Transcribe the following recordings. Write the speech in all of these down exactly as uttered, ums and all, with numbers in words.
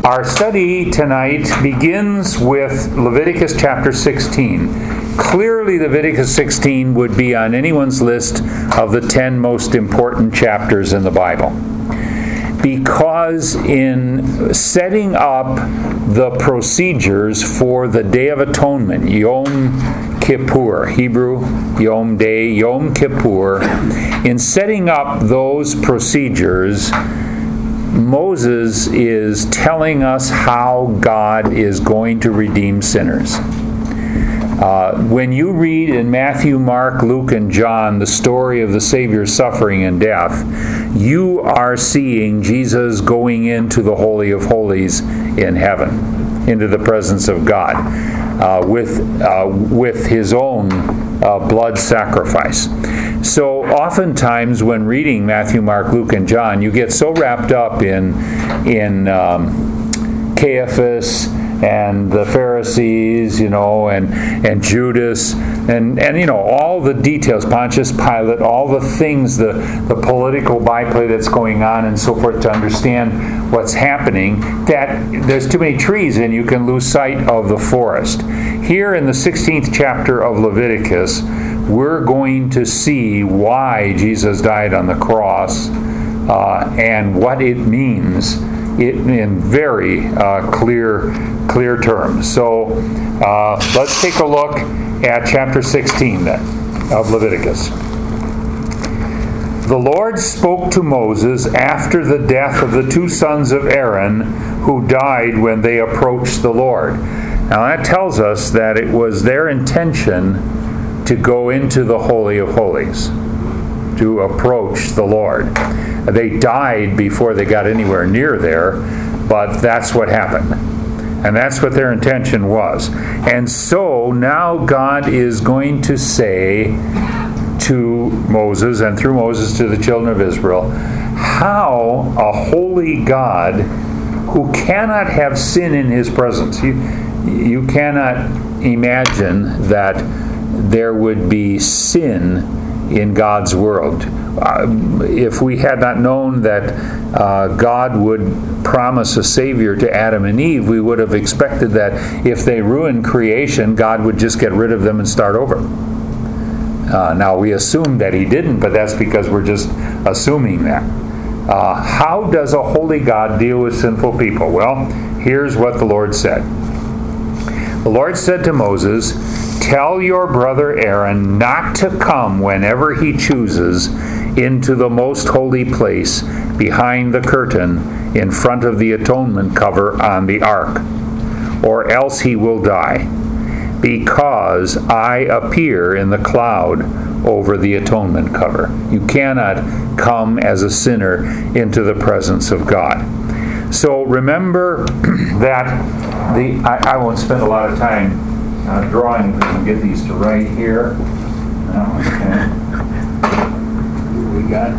Our study tonight begins with Leviticus chapter sixteen. Clearly, Leviticus sixteen would be on anyone's list of the ten most important chapters in the Bible. Because in setting up the procedures for the Day of Atonement, Yom Kippur, Hebrew, Yom Day, Yom Kippur, in setting up those procedures, Moses is telling us how God is going to redeem sinners. Uh, when you read in Matthew, Mark, Luke, and John the story of the Savior's suffering and death, you are seeing Jesus going into the Holy of Holies in heaven, into the presence of God, uh, with, uh, with his own uh, blood sacrifice. So oftentimes when reading Matthew, Mark, Luke, and John, you get so wrapped up in, in um, Caiaphas and the Pharisees, you know, and, and Judas, and, and, you know, all the details, Pontius Pilate, all the things, the, the political byplay that's going on and so forth to understand what's happening, that there's too many trees and you can lose sight of the forest. Here in the sixteenth chapter of Leviticus, we're going to see why Jesus died on the cross uh, and what it means it, in very uh, clear clear terms. So uh, let's take a look at chapter sixteen then of Leviticus. The Lord spoke to Moses after the death of the two sons of Aaron who died when they approached the Lord. Now that tells us that it was their intention to go into the Holy of Holies, to approach the Lord. They died before they got anywhere near there, but that's what happened. And that's what their intention was. And so now God is going to say to Moses, and through Moses to the children of Israel, how a holy God who cannot have sin in his presence. You, you cannot imagine that there would be sin in God's world. Uh, if we had not known that uh, God would promise a Savior to Adam and Eve, we would have expected that if they ruined creation, God would just get rid of them and start over. Uh, now, we assume that he didn't, but that's because we're just assuming that. Uh, how does a holy God deal with sinful people? Well, here's what the Lord said. The Lord said to Moses, "Tell your brother Aaron not to come whenever he chooses into the most holy place behind the curtain in front of the atonement cover on the ark, or else he will die, because I appear in the cloud over the atonement cover." You cannot come as a sinner into the presence of God. So remember that the I, I won't spend a lot of time Uh, drawing, we can get these to right here. Oh, okay. What we got?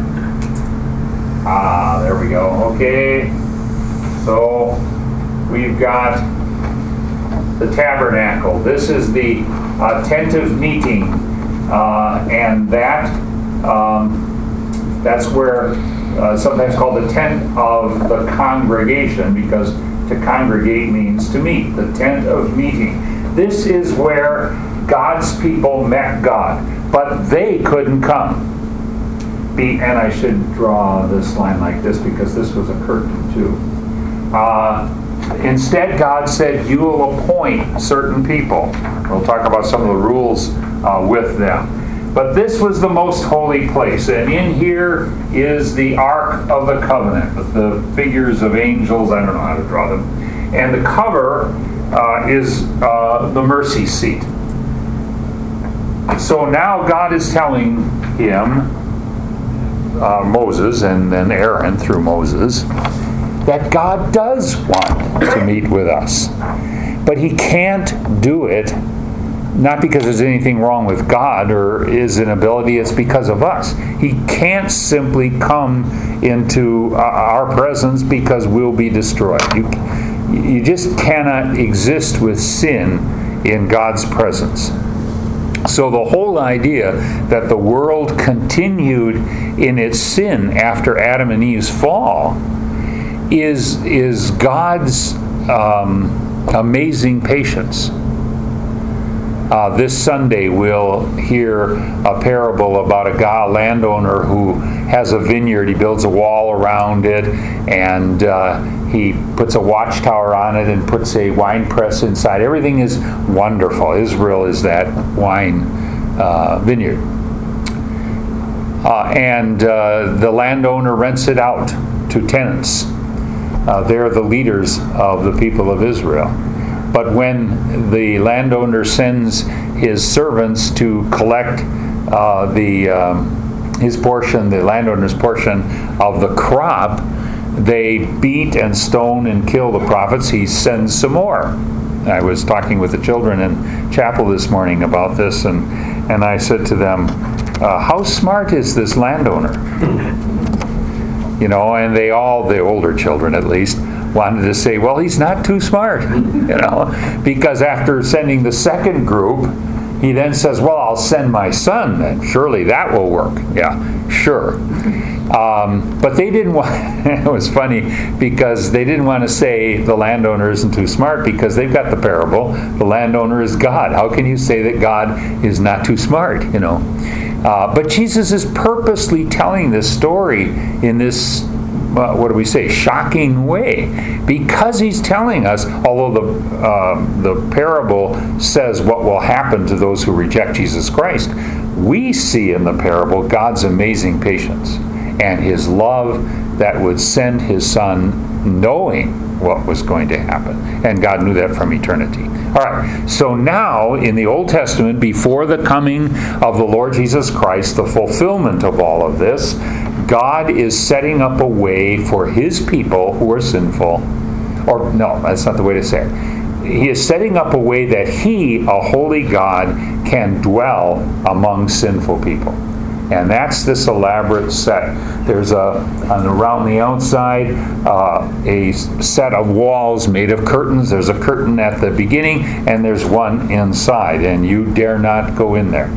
Ah, there we go. Okay. So we've got the tabernacle. This is the uh, tent of meeting, uh, and that um, that's where uh, sometimes called the tent of the congregation, because to congregate means to meet. The tent of meeting. This is where God's people met God, but they couldn't come. Be, and I should draw this line like this because this was a curtain too. Uh, instead, God said, "You will appoint certain people." We'll talk about some of the rules uh, with them. But this was the most holy place, and in here is the Ark of the Covenant with the figures of angels. I don't know how to draw them. And the cover Uh, is uh, the mercy seat. So now God is telling him, uh, Moses, and then Aaron through Moses, that God does want to meet with us. But he can't do it, not because there's anything wrong with God or his inability, it's because of us. He can't simply come into uh, our presence because we'll be destroyed. You, You just cannot exist with sin in God's presence. So the whole idea that the world continued in its sin after Adam and Eve's fall is, is God's um, amazing patience. Uh, this Sunday we'll hear a parable about a guy, a landowner who has a vineyard. He builds a wall around it, and uh, he puts a watchtower on it and puts a wine press inside. Everything is wonderful. Israel is that wine uh, vineyard. Uh, and uh, the landowner rents it out to tenants. Uh, they're the leaders of the people of Israel. But when the landowner sends his servants to collect uh, the um, his portion, the landowner's portion of the crop, they beat and stone and kill the prophets. He sends some more. I was talking with the children in chapel this morning about this, and, and I said to them, uh, how smart is this landowner? You know, and they all, the older children at least, wanted to say, well, he's not too smart, you know, because after sending the second group, he then says, well, I'll send my son, and surely that will work. Yeah, sure. Um, but they didn't want, it was funny, because they didn't want to say the landowner isn't too smart, because they've got the parable, the landowner is God. How can you say that God is not too smart, you know? Uh, but Jesus is purposely telling this story in this, uh, what do we say, shocking way, because he's telling us, although the uh, the parable says what will happen to those who reject Jesus Christ, we see in the parable God's amazing patience and his love that would send his son knowing what was going to happen. And God knew that from eternity. All right, so now in the Old Testament, before the coming of the Lord Jesus Christ, the fulfillment of all of this, God is setting up a way for his people who are sinful, or no, that's not the way to say it. He is setting up a way that he, a holy God, can dwell among sinful people. And that's this elaborate set. There's a, an around the outside, uh, a set of walls made of curtains. There's a curtain at the beginning, and there's one inside, and you dare not go in there.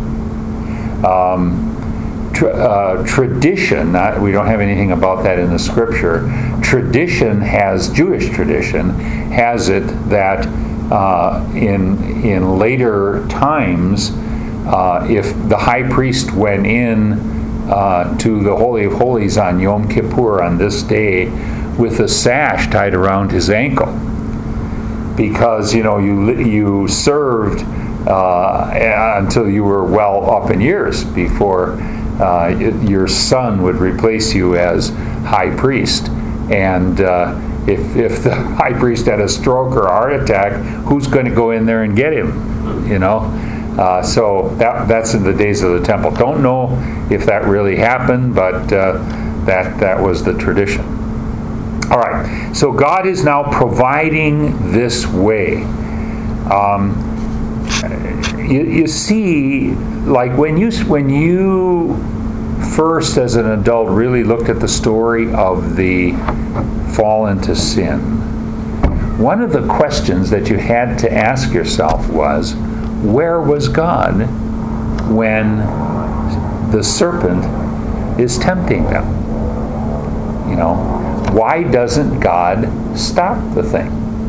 Um, tra- uh, tradition, not, we don't have anything about that in the scripture. Tradition has, Jewish tradition, has it that uh, in in later times, Uh, if the high priest went in uh, to the Holy of Holies on Yom Kippur on this day with a sash tied around his ankle, because you know you you served uh, until you were well up in years before uh, your son would replace you as high priest, and uh, if if the high priest had a stroke or a heart attack, who's going to go in there and get him? You know. Uh, so that, that's in the days of the temple. Don't know if that really happened, but uh, that that was the tradition. All right. So God is now providing this way. Um, you, you see, like when you when you first, as an adult, really looked at the story of the fall into sin, one of the questions that you had to ask yourself was, where was God when the serpent is tempting them? You know, why doesn't God stop the thing?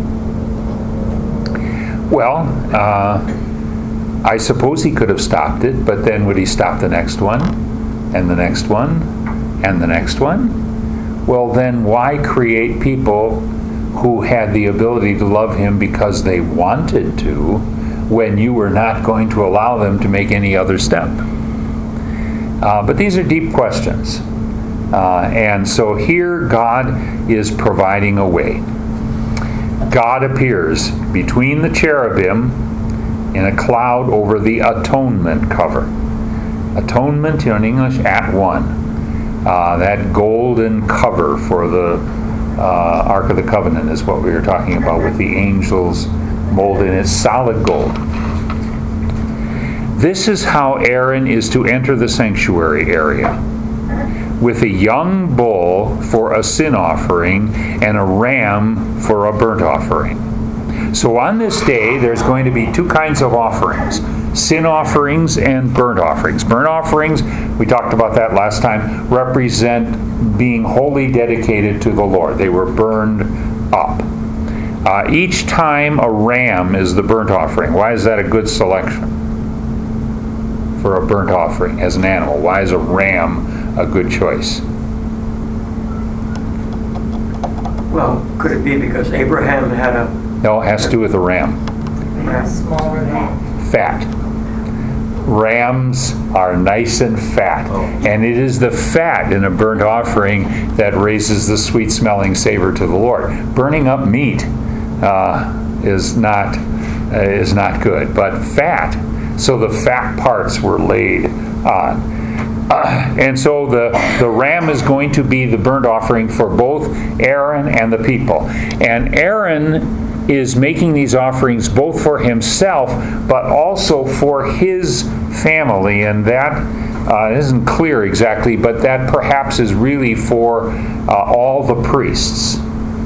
Well, uh, I suppose he could have stopped it, but then would he stop the next one, and the next one, and the next one? Well, then why create people who had the ability to love him because they wanted to, when you were not going to allow them to make any other step? Uh, but these are deep questions. Uh, and so here God is providing a way. God appears between the cherubim in a cloud over the atonement cover. Atonement, you know, in English, at one. Uh, that golden cover for the uh, Ark of the Covenant is what we were talking about, with the angels molded in its solid gold. This is how Aaron is to enter the sanctuary area, with a young bull for a sin offering and a ram for a burnt offering. So on this day, there's going to be two kinds of offerings. sin offerings and burnt offerings. Burnt offerings, we talked about that last time, represent being wholly dedicated to the Lord. They were burned up. Uh, each time a ram is the burnt offering. Why is that a good selection for a burnt offering as an animal? Why is a ram a good choice? Well, could it be because Abraham had a... No, it has to do with the ram. They're smaller than. Fat. Rams are nice and fat. Oh. And it is the fat in a burnt offering that raises the sweet-smelling savor to the Lord. Burning up meat uh, is not uh, is not good, but fat. So the fat parts were laid on. Uh, and so the, the ram is going to be the burnt offering for both Aaron and the people. And Aaron is making these offerings both for himself, but also for his family. And that uh, isn't clear exactly, but that perhaps is really for uh, all the priests.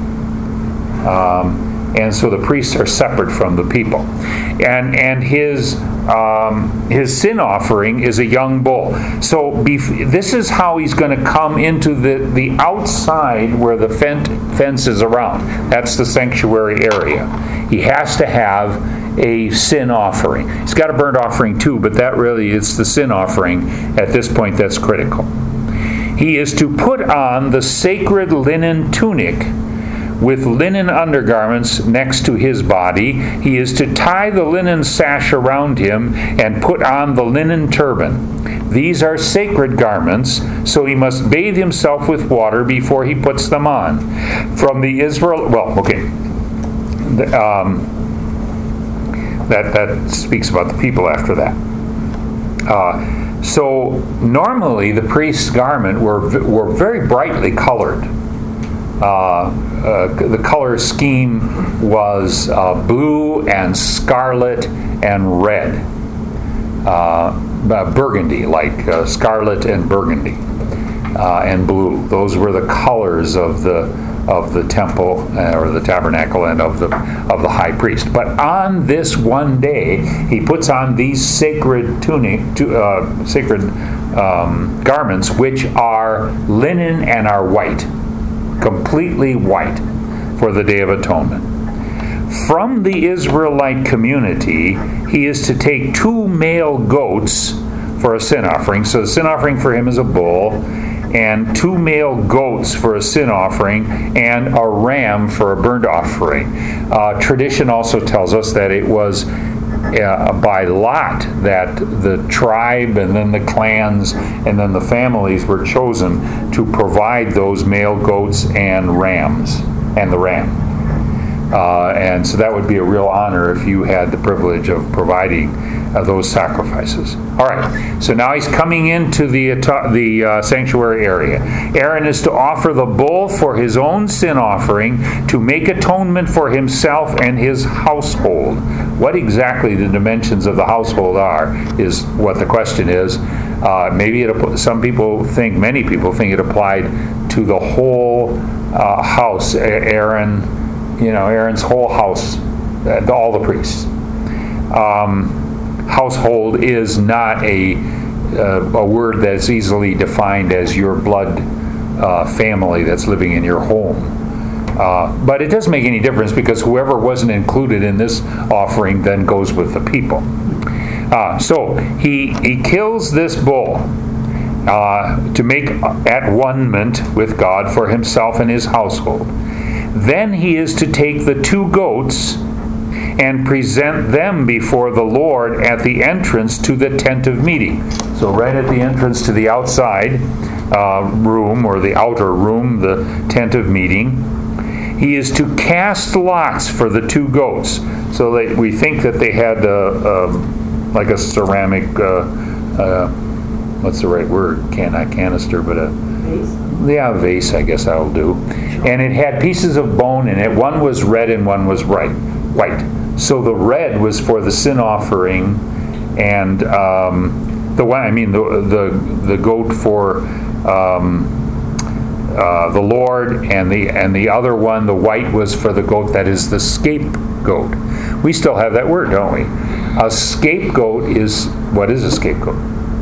Um, and so the priests are separate from the people. And and his um, his sin offering is a young bull. So bef- this is how he's going to come into the, the outside where the fence is around. That's the sanctuary area. He has to have a sin offering. He's got a burnt offering too, but that really is the sin offering at this point that's critical. He is to put on the sacred linen tunic with linen undergarments next to his body. He is to tie the linen sash around him and put on the linen turban. These are sacred garments, so he must bathe himself with water before he puts them on. From the Israel, well, okay, the, um, that that speaks about the people after that. Uh, so normally the priest's garment were were very brightly colored. Uh, uh, the color scheme was uh, blue and scarlet and red, uh, burgundy, like uh, scarlet and burgundy uh, and blue. Those were the colors of the of the temple uh, or the tabernacle and of the of the high priest. But on this one day, he puts on these sacred tunic, to, uh, sacred um, garments, which are linen and are white. Completely white for the Day of Atonement. From the Israelite community, he is to take two male goats for a sin offering. So the sin offering for him is a bull, and two male goats for a sin offering, and a ram for a burnt offering. Uh, tradition also tells us that it was Uh, by lot that the tribe and then the clans and then the families were chosen to provide those male goats and rams and the ram. Uh, and so that would be a real honor if you had the privilege of providing uh, those sacrifices. All right, so now he's coming into the uh, the uh, sanctuary area. Aaron is to offer the bull for his own sin offering to make atonement for himself and his household. What exactly the dimensions of the household are is what the question is. Uh, maybe it, some people think, many people think it applied to the whole uh, house. Aaron, you know, Aaron's whole house, uh, all the priests. Um, household is not a uh, a word that's easily defined as your blood uh, family that's living in your home. Uh, but it doesn't make any difference because whoever wasn't included in this offering then goes with the people. Uh, so he he kills this bull uh, to make at-one-ment with God for himself and his household. Then he is to take the two goats and present them before the Lord at the entrance to the tent of meeting. So right at the entrance to the outside uh, room, or the outer room, the tent of meeting, he is to cast lots for the two goats. So they, we think that they had a, a, like a ceramic, uh, uh, what's the right word? Can not canister, but a Vase? Yeah, vase, I guess that'll do. And it had pieces of bone in it. One was red and one was right, white. So the red was for the sin offering, and um, the one, I mean, the the the goat for um, uh, the Lord, and the and the other one, the white, was for the goat that is the scapegoat. We still have that word, don't we? A scapegoat is, what is a scapegoat?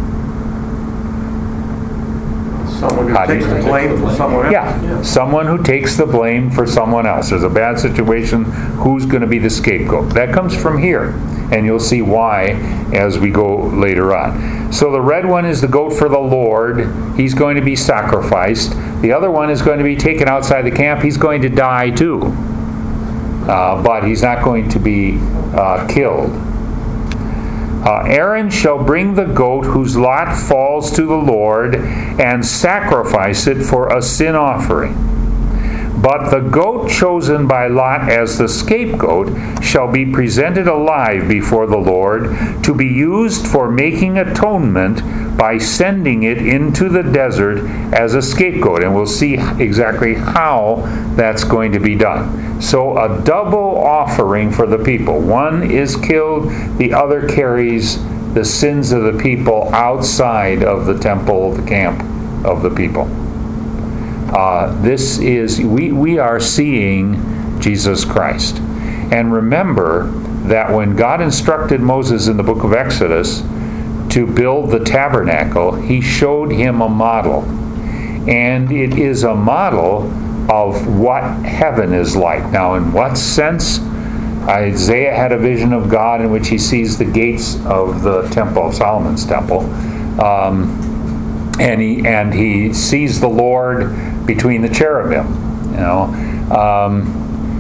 Someone How who do you takes the think? blame for someone else. Yeah, someone who takes the blame for someone else. There's a bad situation, who's going to be the scapegoat? That comes from here, and you'll see why as we go later on. So the red one is the goat for the Lord. He's going to be sacrificed. The other one is going to be taken outside the camp. He's going to die too. Uh, but he's not going to be uh, killed. Uh, Aaron shall bring the goat whose lot falls to the Lord and sacrifice it for a sin offering. But the goat chosen by Lot as the scapegoat shall be presented alive before the Lord to be used for making atonement by sending it into the desert as a scapegoat. And we'll see exactly how that's going to be done. So a double offering for the people. One is killed, the other carries the sins of the people outside of the temple, the camp of the people. Uh, this is, we, we are seeing Jesus Christ. And remember that when God instructed Moses in the book of Exodus to build the tabernacle, he showed him a model. And it is a model of what heaven is like. Now, in what sense? Isaiah had a vision of God in which he sees the gates of the temple, of Solomon's temple. Um, and he and he sees the Lord between the cherubim. You know, um,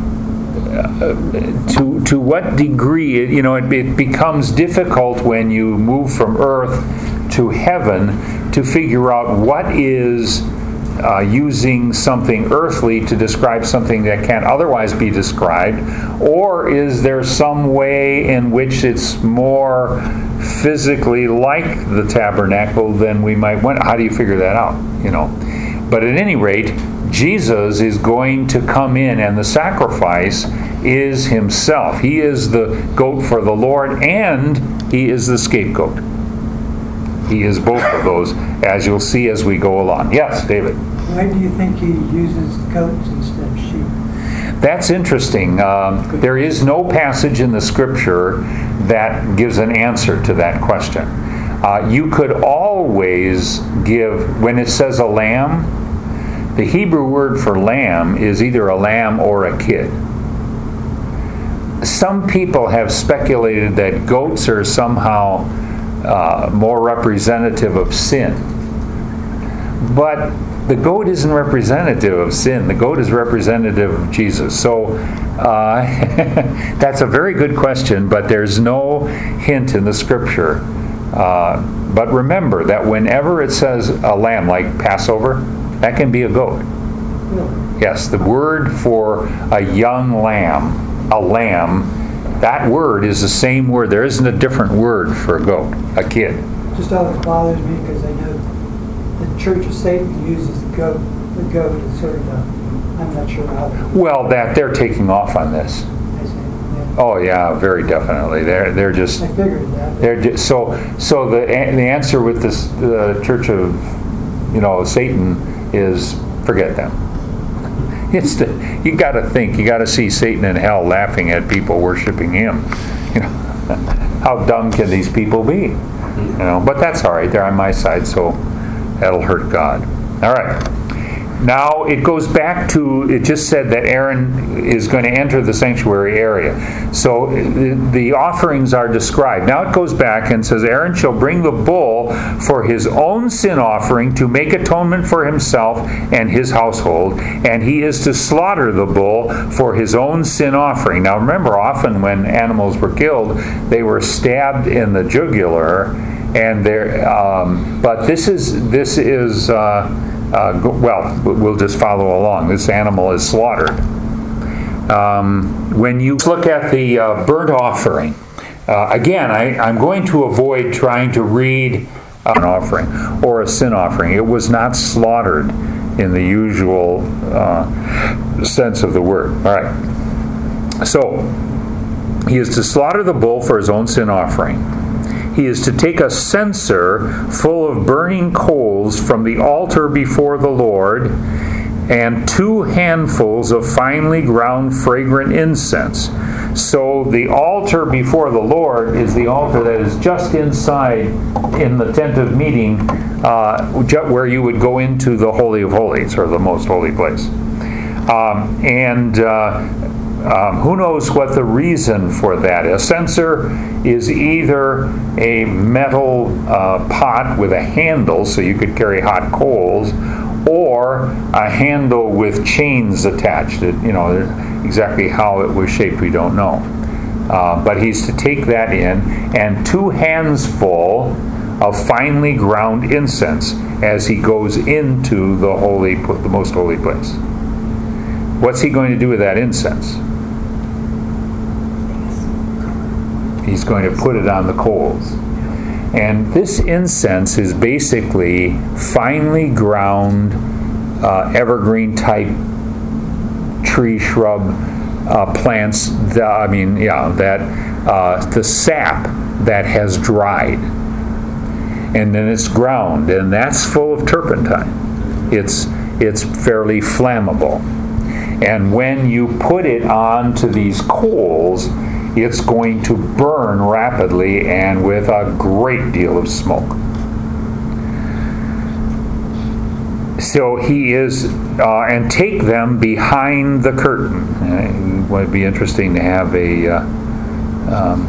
to to what degree, you know, it, it becomes difficult when you move from earth to heaven to figure out what is uh, using something earthly to describe something that can't otherwise be described, or is there some way in which it's more physically like the tabernacle than we might want? How do you figure that out? You know, but at any rate, Jesus is going to come in, and the sacrifice is himself. He is the goat for the Lord, and he is the scapegoat. He is both of those, as you'll see as we go along. Yes, David? Why do you think he uses goats instead of sheep? That's interesting. Um, there is no passage in the Scripture that gives an answer to that question. Uh, you could always give, when it says a lamb, the Hebrew word for lamb is either a lamb or a kid. Some people have speculated that goats are somehow uh, more representative of sin. But the goat isn't representative of sin. The goat is representative of Jesus. So uh, that's a very good question, but there's no hint in the Scripture. Uh, but remember that whenever it says a lamb, like Passover, that can be a goat. Yes, the word for a young lamb, a lamb, that word is the same word. There isn't a different word for a goat, a kid. Just always bothers me because I know the Church of Satan uses the goat. The goat is sort of a, I'm not sure how. Well, that they're taking off on this. I say, yeah. Oh yeah, very definitely. They're they're just I figured that. they're just, so so the the answer with this the Church of you know Satan is forget them. It's the, you got to think, you got to see Satan in hell laughing at people worshiping him. You know, how dumb can these people be? You know, but that's all right. They're on my side, so that'll hurt God. All right. Now it goes back to, it just said that Aaron is going to enter the sanctuary area. So the, the offerings are described. Now it goes back and says, Aaron shall bring the bull for his own sin offering to make atonement for himself and his household, and he is to slaughter the bull for his own sin offering. Now remember, often when animals were killed, they were stabbed in the jugular, and there. Um, but this is this is. Uh, Uh, well, we'll just follow along. This animal is slaughtered. Um, when you look at the uh, burnt offering, uh, again, I, I'm going to avoid trying to read an offering or a sin offering. It was not slaughtered in the usual uh, sense of the word. All right. So, he is to slaughter the bull for his own sin offering. He is to take a censer full of burning coals from the altar before the Lord, and two handfuls of finely ground fragrant incense. So the altar before the Lord is the altar that is just inside in the tent of meeting, uh, ju- where you would go into the Holy of Holies, or the most holy place. Um, and uh, um, who knows what the reason for that is. A censer is either a metal uh, pot with a handle so you could carry hot coals, or a handle with chains attached. It, you know, exactly how it was shaped, we don't know. Uh, but he's to take that in, and two hands full of finely ground incense as he goes into the holy, the most holy place. What's he going to do with that incense? He's going to put it on the coals. And this incense is basically finely ground uh, evergreen type tree, shrub, uh, plants, the, I mean, yeah, that uh, the sap that has dried. And then it's ground, and that's full of turpentine. It's, it's fairly flammable. And when you put it onto these coals, it's going to burn rapidly and with a great deal of smoke. So he is, uh, and take them behind the curtain. Uh, it would be interesting to have a uh, um,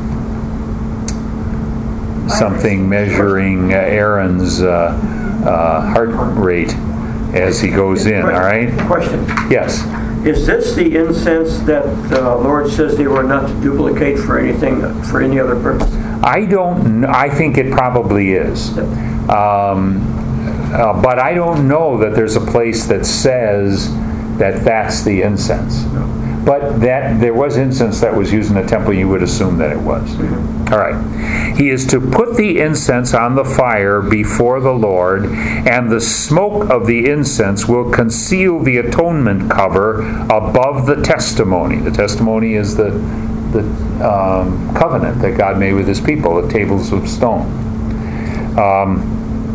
something measuring Aaron's uh, uh, heart rate as he goes in. All right. Question. Yes. Is this the incense that the Lord says they were not to duplicate for anything, for any other purpose? I don't. I think it probably is. Um, Uh, but I don't know that there's a place that says that that's the incense. But that there was incense that was used in the temple, you would assume that it was. All right. He is to put the incense on the fire before the Lord, and the smoke of the incense will conceal the atonement cover above the testimony. The testimony is the, the um, covenant that God made with his people, the tables of stone. Um,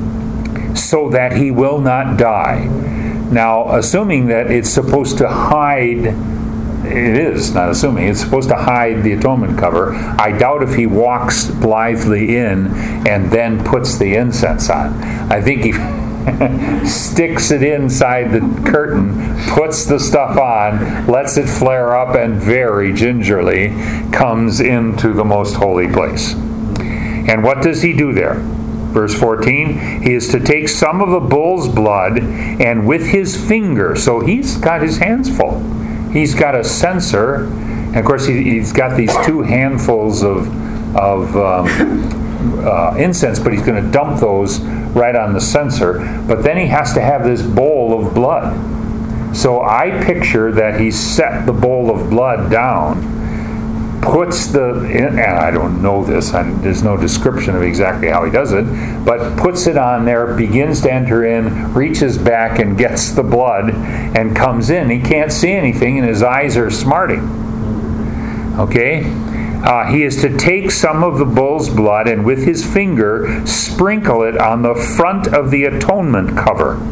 so that he will not die. Now, assuming that it's supposed to hide, it is, not assuming, it's supposed to hide the atonement cover, I doubt if he walks blithely in and then puts the incense on. I think he sticks it inside the curtain, puts the stuff on, lets it flare up, and very gingerly comes into the most holy place. And what does he do there? Verse fourteen, he is to take some of the bull's blood and with his finger, so he's got his hands full. He's got a censer, and of course he, he's got these two handfuls of, of um, uh, incense, but he's going to dump those right on the censer. But then he has to have this bowl of blood. So I picture that he set the bowl of blood down, puts the, and I don't know this, and there's no description of exactly how he does it, but puts it on there, begins to enter in, reaches back and gets the blood and comes in. He can't see anything and his eyes are smarting. Okay? Uh, he is to take some of the bull's blood and with his finger sprinkle it on the front of the atonement cover.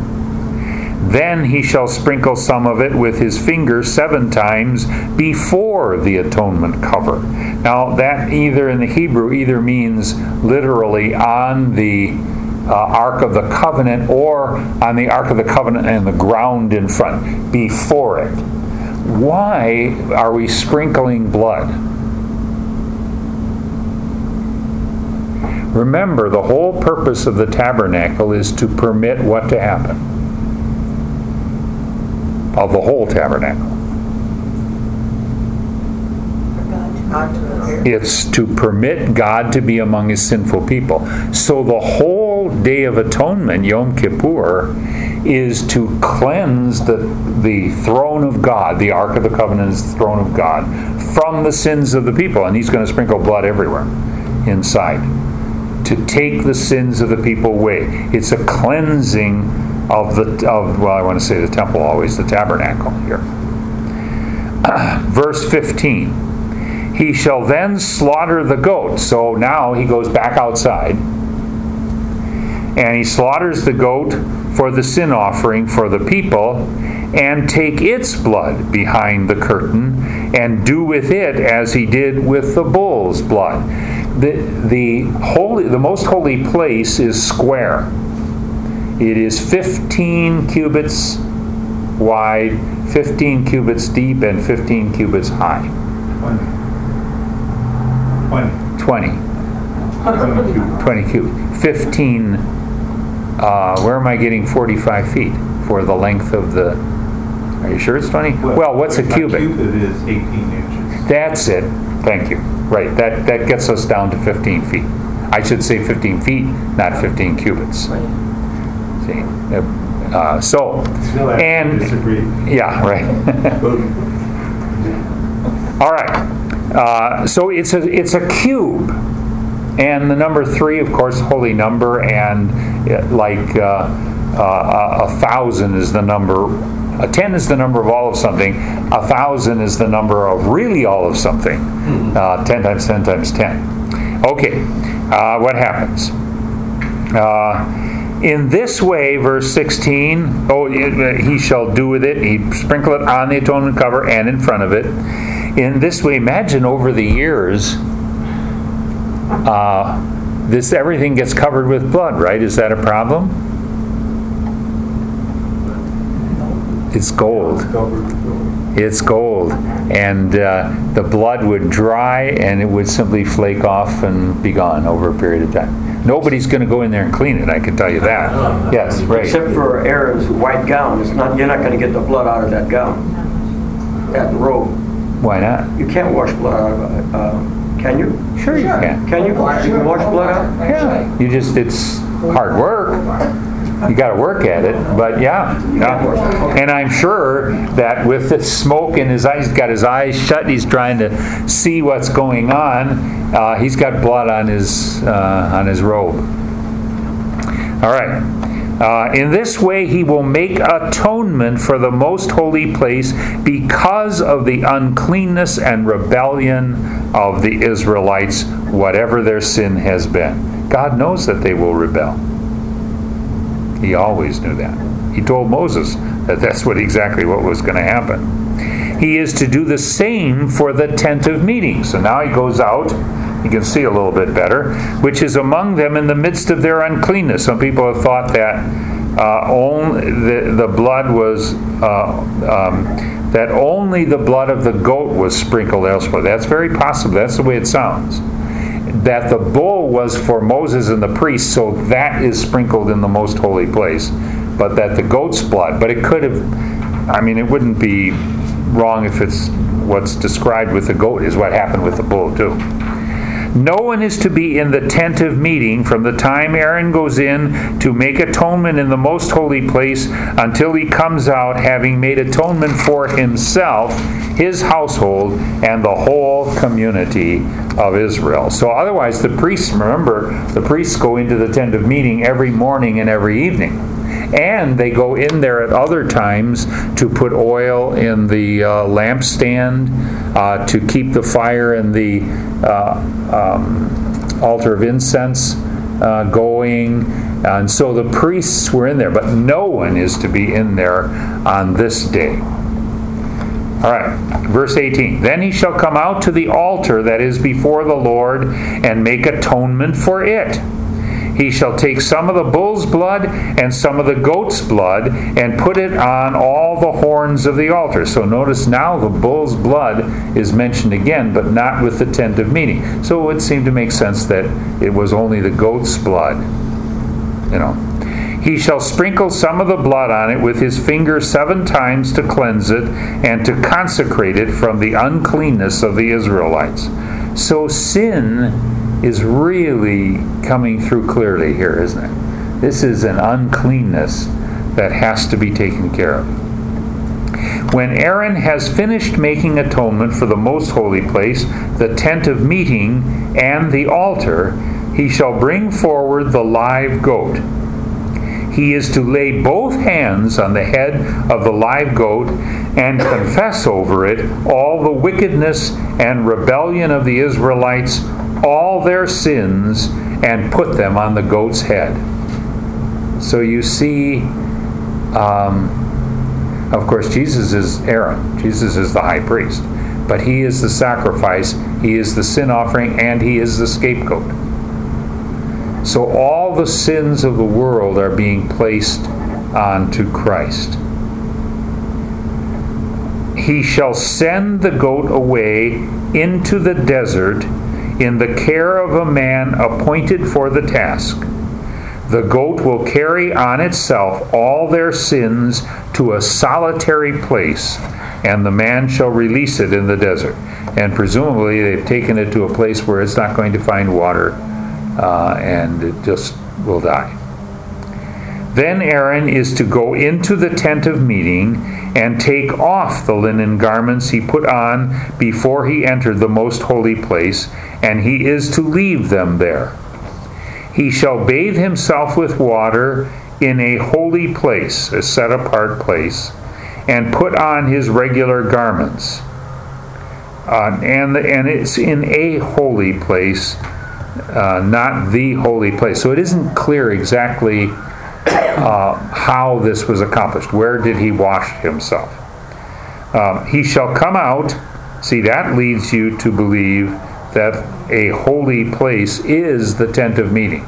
Then he shall sprinkle some of it with his finger seven times before the atonement cover. Now, that either in the Hebrew either means literally on the uh, Ark of the Covenant or on the Ark of the Covenant and the ground in front, before it. Why are we sprinkling blood? Remember, the whole purpose of the tabernacle is to permit what to happen? Of the whole tabernacle. It's to permit God to be among his sinful people. So the whole Day of Atonement, Yom Kippur, is to cleanse the, the throne of God, the Ark of the Covenant is the throne of God, from the sins of the people. And he's going to sprinkle blood everywhere inside to take the sins of the people away. It's a cleansing of the, of well, I want to say the temple always, the tabernacle here. Verse fifteen. He shall then slaughter the goat. So now he goes back outside and he slaughters the goat for the sin offering for the people, and take its blood behind the curtain, and do with it as he did with the bull's blood. The, the, holy, the most holy place is square. It is fifteen cubits wide, fifteen cubits deep, and fifteen cubits high. twenty. twenty. twenty cubits. fifteen, uh, where am I getting forty-five feet for the length of the, are you sure it's twenty? Well, what's a cubit? A cubit is eighteen inches. That's it. Thank you. Right, that, that gets us down to fifteen feet. I should say fifteen feet, not fifteen cubits. See? Uh, so, Still have to and, disagree. yeah, right. All right. Uh, so it's a, it's a cube. And the number three, of course, holy number, and uh, like uh, uh, a thousand is the number, a ten is the number of all of something, a thousand is the number of really all of something. Uh, ten times ten times ten. Okay, uh, what happens? Uh, in this way, verse sixteen, oh, he shall do with it, he sprinkle it on the atonement cover and in front of it. In this way, imagine over the years, Uh, this everything gets covered with blood, right? Is that a problem? It's gold. It's gold. And uh, the blood would dry and it would simply flake off and be gone over a period of time. Nobody's going to go in there and clean it, I can tell you that. Yes, right. Except for Aaron's white gown. It's not, you're not going to get the blood out of that gown, that robe. Why not? You can't wash blood out of it. Uh, can you? Sure you can. Can you? You can wash blood out? Yeah. You just, it's hard work. You got to work at it, but yeah, yeah. And I'm sure that with the smoke in his eyes, he's got his eyes shut, he's trying to see what's going on. Uh, he's got blood on his uh, on his robe. All right. Uh, in this way, he will make atonement for the most holy place because of the uncleanness and rebellion of the Israelites, whatever their sin has been. God knows that they will rebel. He always knew that. He told Moses that that's what exactly what was going to happen. He is to do the same for the tent of meeting. So now he goes out. You can see a little bit better, which is among them in the midst of their uncleanness. Some people have thought that uh, only the, the blood was uh, um, that only the blood of the goat was sprinkled elsewhere. That's very possible. That's the way it sounds. That the bull was for Moses and the priests, so that is sprinkled in the most holy place. But that the goat's blood, but it could have, I mean, it wouldn't be wrong if it's what's described with the goat is what happened with the bull too. No one is to be in the tent of meeting from the time Aaron goes in to make atonement in the most holy place until he comes out, having made atonement for himself, his household, and the whole community of Israel. So otherwise the priests, remember, the priests go into the tent of meeting every morning and every evening. And they go in there at other times to put oil in the uh, lampstand, uh, to keep the fire in the uh, um, altar of incense uh, going. And so the priests were in there, but no one is to be in there on this day. All right, verse eighteen. Then he shall come out to the altar that is before the Lord and make atonement for it. He shall take some of the bull's blood and some of the goat's blood and put it on all the horns of the altar. So notice now the bull's blood is mentioned again, but not with the tent of meeting. So it would seem to make sense that it was only the goat's blood. You know. He shall sprinkle some of the blood on it with his finger seven times to cleanse it and to consecrate it from the uncleanness of the Israelites. So sin is really coming through clearly here, isn't it? This is an uncleanness that has to be taken care of. When Aaron has finished making atonement for the most holy place, the tent of meeting, and the altar, he shall bring forward the live goat. He is to lay both hands on the head of the live goat and confess over it all the wickedness and rebellion of the Israelites, all their sins, and put them on the goat's head. So you see, um, Of course, Jesus is Aaron. Jesus is the high priest. But he is the sacrifice, he is the sin offering, and he is the scapegoat. So all the sins of the world are being placed onto Christ. He shall send the goat away into the desert in the care of a man appointed for the task. The goat will carry on itself all their sins to a solitary place, and the man shall release it in the desert. And presumably they've taken it to a place where it's not going to find water, uh, and it just will die. Then Aaron is to go into the tent of meeting and take off the linen garments he put on before he entered the most holy place, and he is to leave them there. He shall bathe himself with water in a holy place, a set-apart place, and put on his regular garments. Uh, and, and it's in a holy place, uh, not the holy place. So it isn't clear exactly uh, how this was accomplished. Where did he wash himself? Um, he shall come out. See, that leads you to believe that a holy place is the tent of meeting.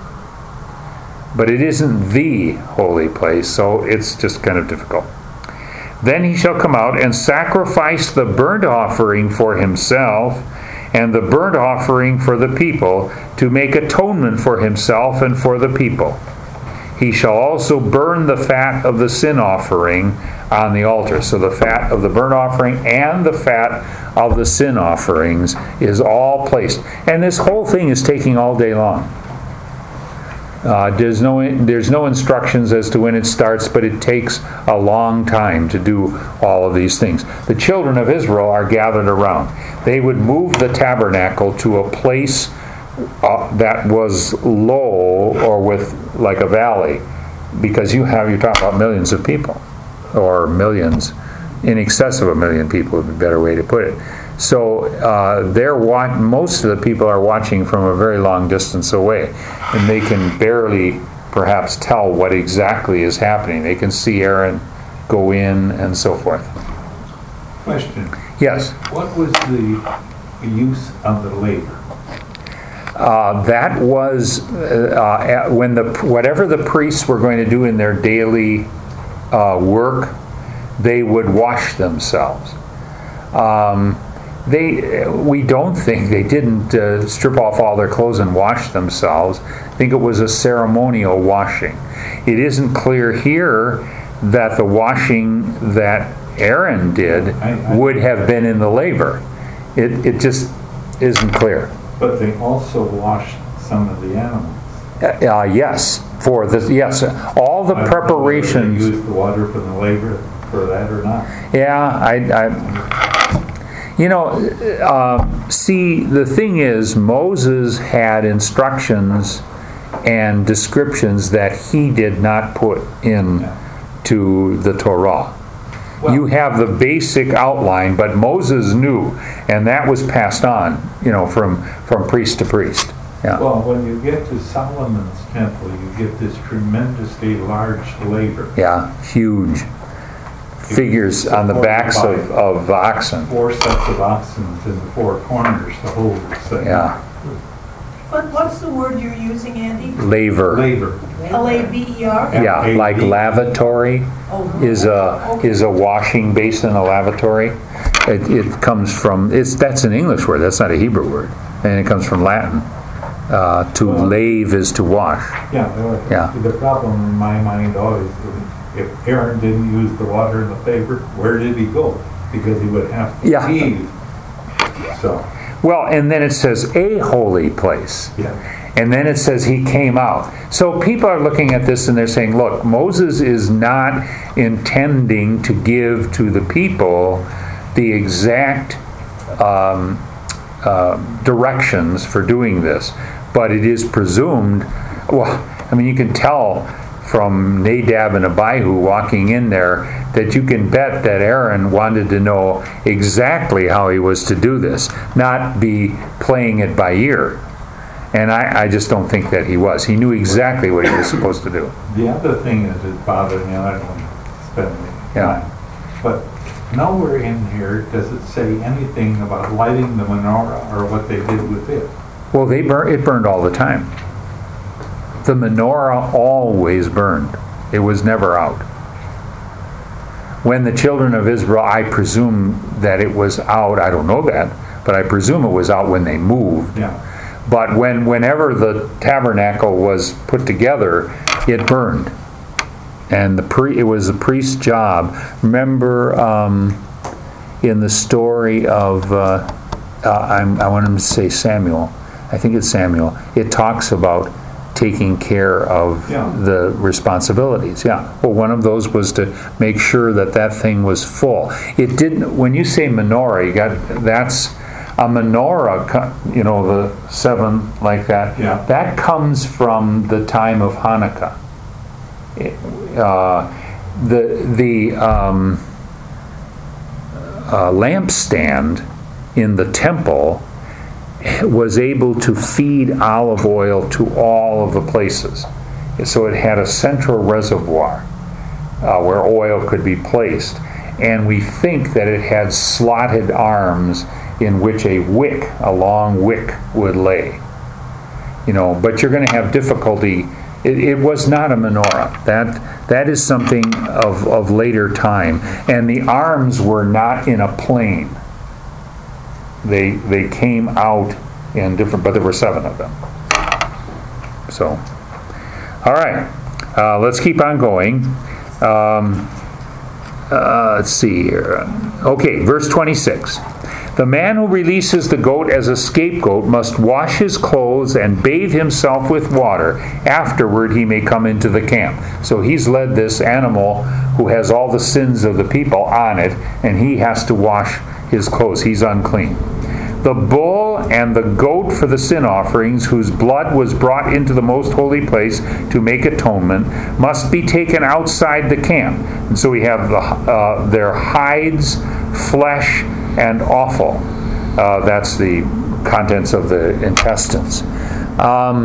But it isn't the holy place, so it's just kind of difficult. Then he shall come out and sacrifice the burnt offering for himself and the burnt offering for the people, to make atonement for himself and for the people. He shall also burn the fat of the sin offering on the altar. So the fat of the burnt offering and the fat of the sin offerings is all placed. And this whole thing is taking all day long. Uh, there's no there's no instructions as to when it starts, but it takes a long time to do all of these things. The children of Israel are gathered around. They would move the tabernacle to a place uh, that was low or with like a valley, because you have you're talking about millions of people, or millions, in excess of a million people would be a better way to put it. So uh, they're wa- most of the people are watching from a very long distance away, and they can barely perhaps tell what exactly is happening. They can see Aaron go in and so forth. Question. Yes? What was the use of the laver? Uh, that was uh, uh, when the whatever the priests were going to do in their daily uh, work, they would wash themselves. Um, They, we don't think they didn't uh, strip off all their clothes and wash themselves. I think it was a ceremonial washing. It isn't clear here that the washing that Aaron did I, I, would have been in the laver. It it just isn't clear. But they also washed some of the animals. Uh, uh, yes, for the yes, all the I don't know preparations. whether they used the water from the laver for that or not. Yeah, I. I You know, uh, see, the thing is, Moses had instructions and descriptions that he did not put in to the Torah. Well, you have the basic outline, but Moses knew, and that was passed on, you know, from, from priest to priest. Yeah. Well, when you get to Solomon's temple, you get this tremendously large laver. Yeah, huge. Figures on the backs of, of oxen. Four sets of oxen in the four corners to hold the thing. Yeah. What, what's the word you're using, Andy? Laver. Laver. L A V E R? Yeah, like lavatory Oh, is a okay. is a washing basin, a lavatory. It, it comes from it's that's an English word. That's not a Hebrew word, and it comes from Latin. Uh, to Well, lave is to wash. Yeah, well, Yeah. the problem in my mind always was, if Aaron didn't use the water in the laver, where did he go? Because he would have to Yeah. leave. So, Well, and then it says a holy place. yeah. And then it says he came out. So people are looking at this and they're saying, look, Moses is not intending to give to the people the exact um, uh, directions for doing this. But it is presumed, well, I mean, you can tell from Nadab and Abihu walking in there that you can bet that Aaron wanted to know exactly how he was to do this, not be playing it by ear. And I, I just don't think that he was. He knew exactly what he was supposed to do. The other thing that is bothering me, I don't want to spend Yeah. But nowhere in here does it say anything about lighting the menorah or what they did with it. Well, they bur- it burned all the time. The menorah always burned. It was never out. When the children of Israel, I presume that it was out, I don't know that, but I presume it was out when they moved. Yeah. But when whenever the tabernacle was put together, it burned. And the pre, it was the priest's job. Remember um, in the story of, uh, uh, I'm, I want him to say Samuel, I think it's Samuel, it talks about taking care of Yeah. the responsibilities. Yeah. Well, one of those was to make sure that that thing was full. It didn't, when you say menorah, you got, that's a menorah, co- you know, the seven like that. Yeah. That comes from the time of Hanukkah. It, uh, the the um, uh, lampstand in the temple was able to feed olive oil to all of the places. So it had a central reservoir uh, where oil could be placed. And we think that it had slotted arms in which a wick, a long wick, would lay. You know, but you're going to have difficulty. It, it was not a menorah. That that is something of, of later time. And the arms were not in a plane. They they came out in different, but there were seven of them. So, all right, uh, let's keep on going. Um, uh, let's see here. Okay, verse twenty-six. The man who releases the goat as a scapegoat must wash his clothes and bathe himself with water. Afterward, he may come into the camp. So he's led this animal who has all the sins of the people on it, and he has to wash his clothes. He's unclean. The bull and the goat for the sin offerings, whose blood was brought into the most holy place to make atonement, must be taken outside the camp. And so we have the, uh, their hides, flesh, and offal. Uh, that's the contents of the intestines. Um,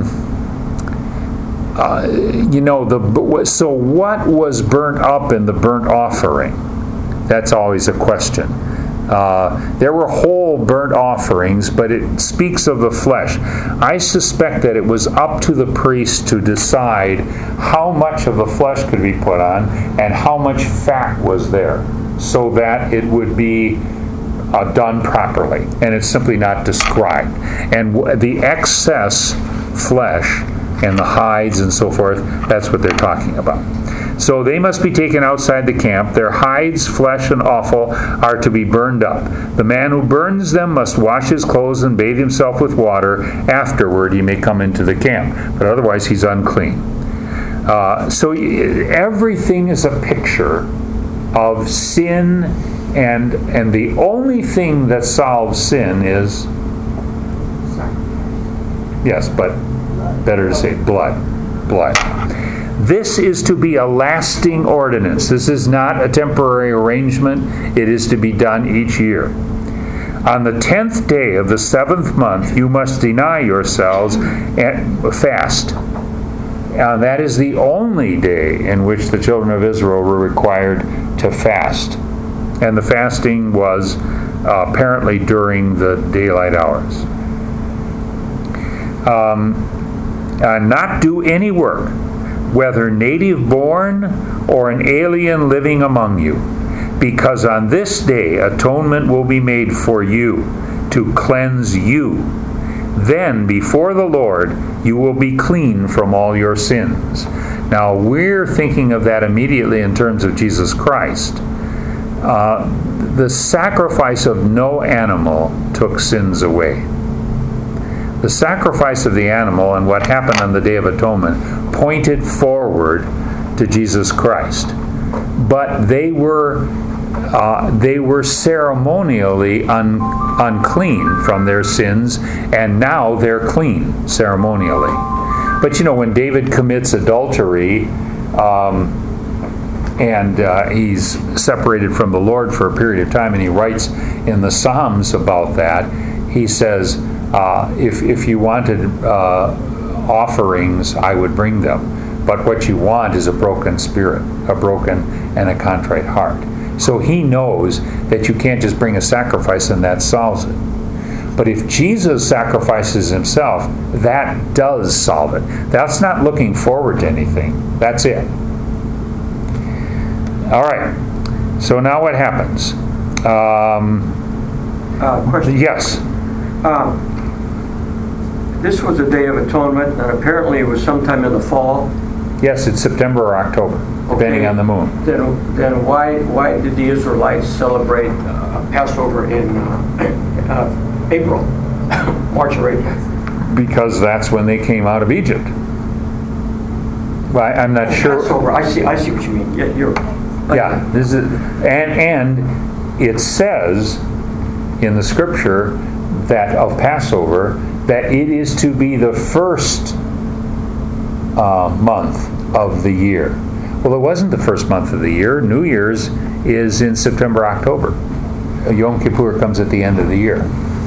uh, you know, the so what was burnt up in the burnt offering? That's always a question. Uh, there were whole burnt offerings, but it speaks of the flesh. I suspect that it was up to the priest to decide how much of the flesh could be put on and how much fat was there, so that it would be uh, done properly. And it's simply not described. And w- the excess flesh and the hides and so forth, that's what they're talking about. So they must be taken outside the camp. Their hides, flesh, and offal are to be burned up. The man who burns them must wash his clothes and bathe himself with water. Afterward, he may come into the camp, but otherwise he's unclean. Uh, so everything is a picture of sin, and and the only thing that solves sin is, yes, but better to say blood, blood. This is to be a lasting ordinance. This is not a temporary arrangement. It is to be done each year. On the tenth day of the seventh month, you must deny yourselves and fast. Uh, that is the only day in which the children of Israel were required to fast. And the fasting was uh, apparently during the daylight hours. Um, uh, not do any work, whether native born or an alien living among you, because on this day atonement will be made for you to cleanse you. Then before the Lord you will be clean from all your sins. Now we're thinking of that immediately in terms of Jesus Christ. Uh, the sacrifice of no animal took sins away. The sacrifice of the animal and what happened on the Day of Atonement pointed forward to Jesus Christ. But they were uh, they were ceremonially un, unclean from their sins, and now they're clean ceremonially. But you know, when David commits adultery, um, and uh, he's separated from the Lord for a period of time, and he writes in the Psalms about that, he says, uh, if, if you wanted uh, offerings, I would bring them. But what you want is a broken spirit, a broken and a contrite heart. So he knows that you can't just bring a sacrifice and that solves it. But if Jesus sacrifices himself, that does solve it. That's not looking forward to anything. That's it. All right. So now what happens? Um, Uh, question. yes. Um, This was a Day of Atonement, and apparently it was sometime in the fall. Yes, it's September or October, depending Okay. on the moon. Then, then why, why did the Israelites celebrate uh, Passover in uh, uh, April, March or April? Because that's when they came out of Egypt. Well, I- I'm not sure. Passover, I see, I see what you mean. Yeah, you're. Yeah, this is, and and it says in the scripture that of Passover that it is to be the first uh, month of the year. Well, it wasn't the first month of the year. New Year's is in September, October. Yom Kippur comes at the end of the year.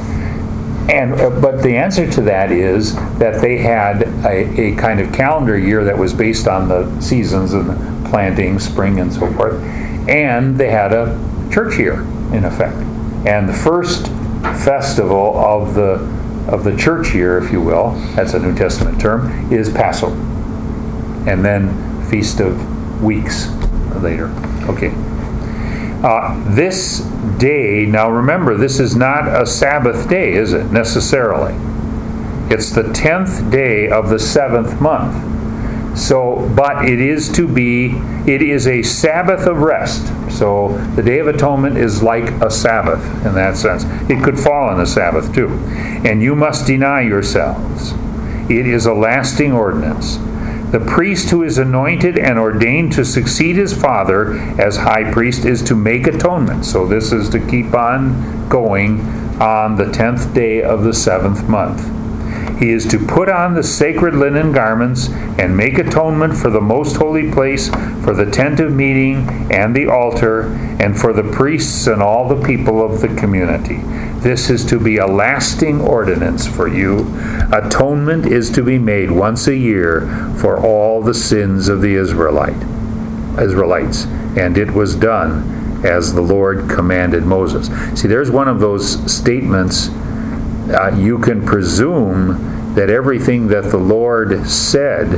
And uh, but the answer to that is that they had a, a kind of calendar year that was based on the seasons and the planting, spring and so forth, and they had a church year in effect. And the first festival of the of the church year, if you will, that's a New Testament term, is Passover, and then Feast of Weeks later. Okay. Uh, this day, now remember, this is not a Sabbath day, is it, necessarily? It's the tenth day of the seventh month. So, but it is to be, it is a Sabbath of rest. So the Day of Atonement is like a Sabbath in that sense. It could fall on a Sabbath too. And you must deny yourselves. It is a lasting ordinance. The priest who is anointed and ordained to succeed his father as high priest is to make atonement. So this is to keep on going on the tenth day of the seventh month. He is to put on the sacred linen garments and make atonement for the most holy place, for the tent of meeting and the altar, and for the priests and all the people of the community. This is to be a lasting ordinance for you. Atonement is to be made once a year for all the sins of the Israelite, Israelites. And it was done as the Lord commanded Moses. See, there's one of those statements. Uh, you can presume that everything that the Lord said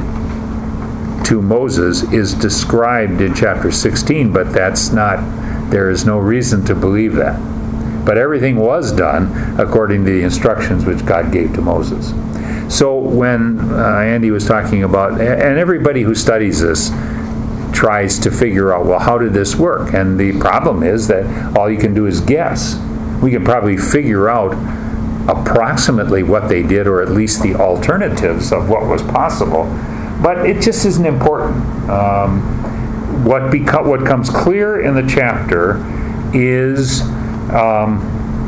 to Moses is described in chapter sixteen, but that's not, there is no reason to believe that. But everything was done according to the instructions which God gave to Moses. So when uh, Andy was talking about, and everybody who studies this tries to figure out, well, how did this work? And the problem is that all you can do is guess. We can probably figure out approximately what they did, or at least the alternatives of what was possible, but it just isn't important. Um, what beco- what comes clear in the chapter is um,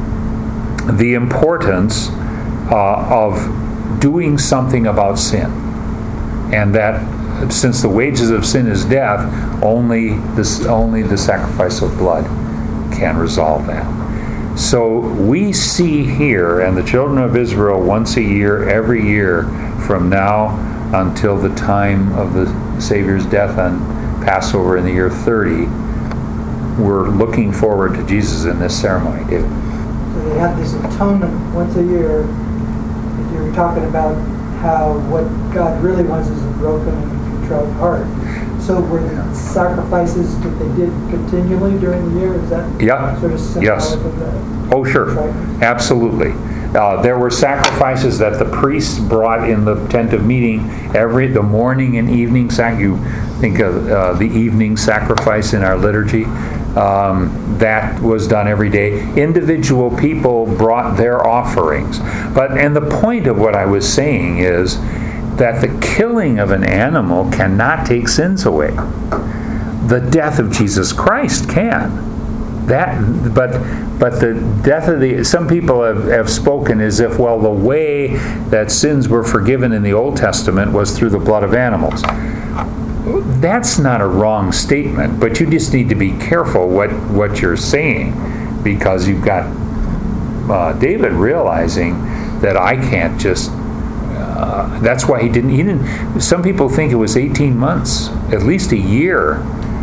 the importance uh, of doing something about sin, and that since the wages of sin is death, only this only the sacrifice of blood can resolve that. So we see here, and the children of Israel once a year, every year from now until the time of the Savior's death on Passover in the year thirty, we're looking forward to Jesus in this ceremony, David. So they have this atonement once a year. If you were talking about how what God really wants is a broken and contrite heart. So were the sacrifices that they did continually during the year? Is that Yeah. sort of symbolic Yes. of that? Oh, sure. Absolutely. Uh, there were sacrifices that the priests brought in the tent of meeting every the morning and evening sac. You think of uh, the evening sacrifice in our liturgy. Um, that was done every day. Individual people brought their offerings. But and the point of what I was saying is that the killing of an animal cannot take sins away. The death of Jesus Christ can. That, but but the death of the some people have, have spoken as if, well, the way that sins were forgiven in the Old Testament was through the blood of animals. That's not a wrong statement, but you just need to be careful what what you're saying, because you've got uh, David realizing that I can't just. Uh, that's why he didn't. He didn't. Some people think it was eighteen months, at least a year,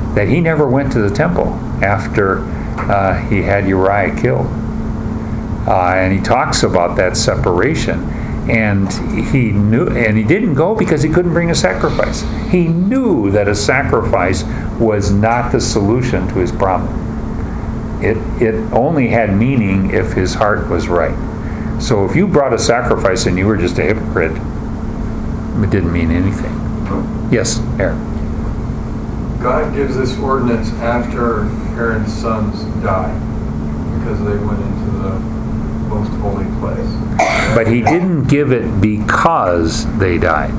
that he never went to the temple after uh, he had Uriah killed. Uh, and he talks about that separation. And he knew, and he didn't go because he couldn't bring a sacrifice. He knew that a sacrifice was not the solution to his problem. It, it only had meaning if his heart was right. So if you brought a sacrifice and you were just a hypocrite, it didn't mean anything. Yes, Aaron. God gives this ordinance after Aaron's sons died because they went into the most holy place. But he didn't give it because they died.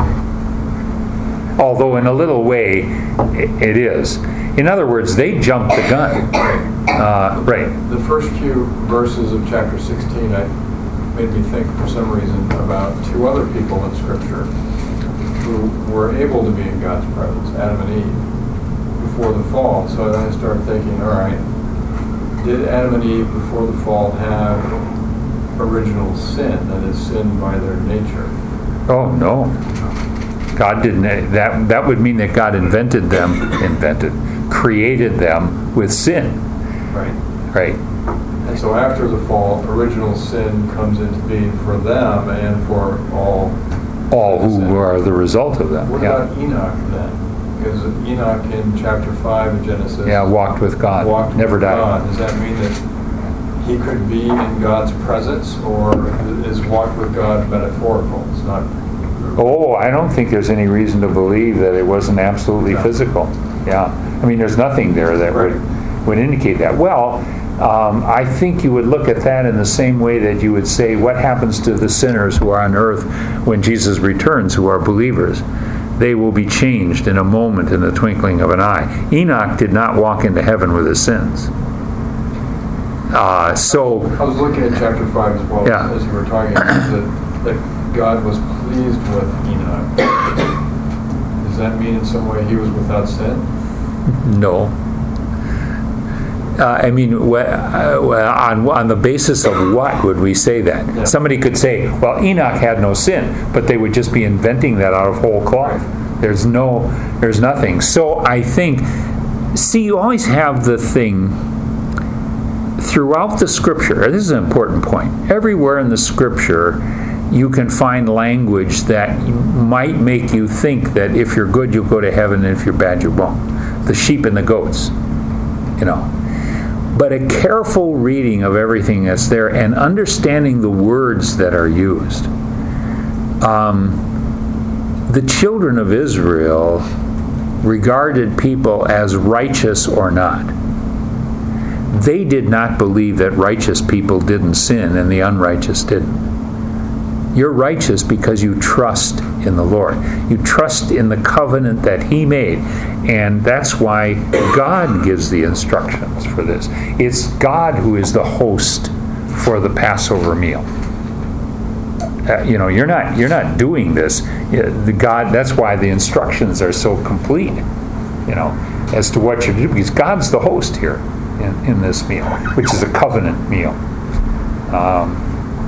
Although in a little way it is. In other words, they jumped the gun. Uh, right. The first few verses of chapter sixteen I, made me think for some reason about two other people in Scripture who were able to be in God's presence, Adam and Eve, before the fall. So I started thinking, all right, did Adam and Eve before the fall have original sin, that is, sin by their nature? Oh, no. God didn't. That, that would mean that God invented them, invented, created them with sin. Right. Right. And so after the fall, original sin comes into being for them and for all. All who are the result of them. What yeah. about Enoch then? Because Enoch in chapter five of Genesis. Yeah, walked with God. Walked Never with died. God. Does that mean that he could be in God's presence, or is walk with God metaphorical? It's not. Oh, I don't think there's any reason to believe that it wasn't absolutely No. physical. Yeah. I mean, there's nothing there that Right. would, would indicate that. Well, um, I think you would look at that in the same way that you would say, what happens to the sinners who are on earth when Jesus returns, who are believers? They will be changed in a moment, in the twinkling of an eye. Enoch did not walk into heaven with his sins. Uh, so, I was looking at chapter five as well, Yeah. as you were talking, that, that God was pleased with Enoch. Does that mean in some way he was without sin? no. Uh, I mean, wh- uh, well, on, on the basis of what would we say that? Yeah. Somebody could say, well, Enoch had no sin, but they would just be inventing that out of whole cloth. There's no, there's nothing. So I think, see, you always have the thing throughout the Scripture. This is an important point. Everywhere in the Scripture, you can find language that might make you think that if you're good, you'll go to heaven, and if you're bad, you won't. The sheep and the goats, you know. But a careful reading of everything that's there and understanding the words that are used. Um, the children of Israel regarded people as righteous or not. They did not believe that righteous people didn't sin and the unrighteous didn't. You're righteous because you trust in the Lord. You trust in the covenant that He made. And that's why God gives the instructions for this. It's God who is the host for the Passover meal. Uh, you know, you're not you're not doing this. Uh, the God. That's why the instructions are so complete. You know, as to what you're doing, because God's the host here in, in this meal, which is a covenant meal. Um,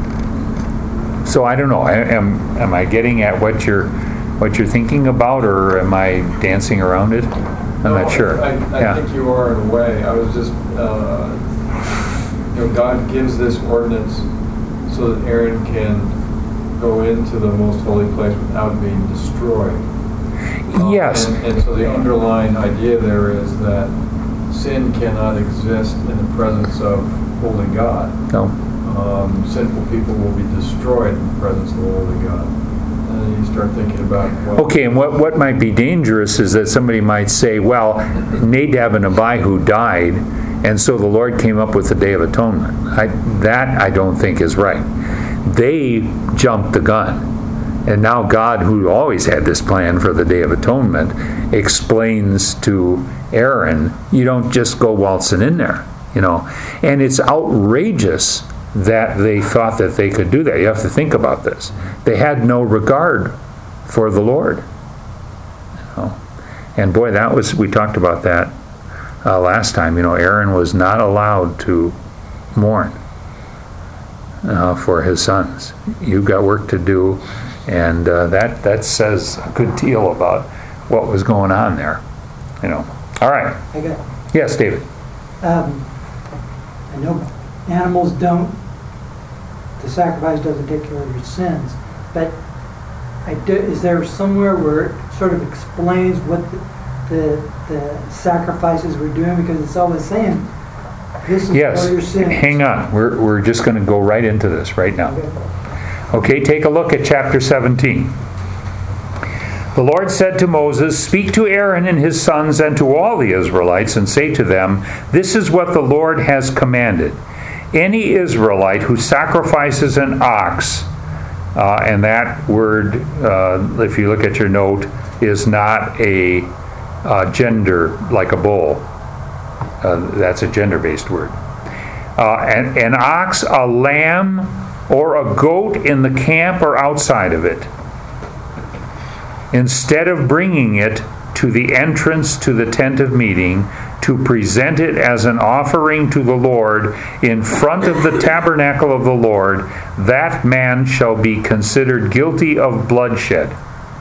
So I don't know. Am am I getting at what you're what you're thinking about, or am I dancing around it? I'm No, not sure. I, I yeah. think you are in a way. I was just, uh, you know, God gives this ordinance so that Aaron can go into the most holy place without being destroyed. Yes. Um, and, and so the underlying idea there is that sin cannot exist in the presence of holy God. No. Um, sinful people will be destroyed in the presence of the holy God. And then you start thinking about what... Okay, and what, what might be dangerous is that somebody might say, well, Nadab and Abihu died, and so the Lord came up with the Day of Atonement. I, that I don't think is right. They jumped the gun. And now God, who always had this plan for the Day of Atonement, explains to Aaron, you don't just go waltzing in there, you know. And it's outrageous that they thought that they could do that. You have to think about this. They had no regard for the Lord. You know? And boy, that was, we talked about that uh, last time. You know, Aaron was not allowed to mourn uh, for his sons. You've got work to do, and uh, that, that says a good deal about what was going on there. You know, All right. I got, Yes, David. um, I know animals don't, the sacrifice doesn't take care of your sins, but I do, is there somewhere where it sort of explains what the, the, the sacrifices were doing? Because it's always saying, this is Yes. for your sins. Hang on. We're, we're just going to go right into this right now. Okay. Okay, take a look at chapter seventeen. The Lord said to Moses, "Speak to Aaron and his sons and to all the Israelites and say to them, this is what the Lord has commanded. Any Israelite who sacrifices an ox," uh, and that word, uh, if you look at your note, is not a uh, gender like a bull. Uh, that's a gender-based word. Uh, an, an ox, a lamb, or a goat in the camp or outside of it, instead of bringing it to the entrance to the tent of meeting, to present it as an offering to the Lord in front of the tabernacle of the Lord, that man shall be considered guilty of bloodshed.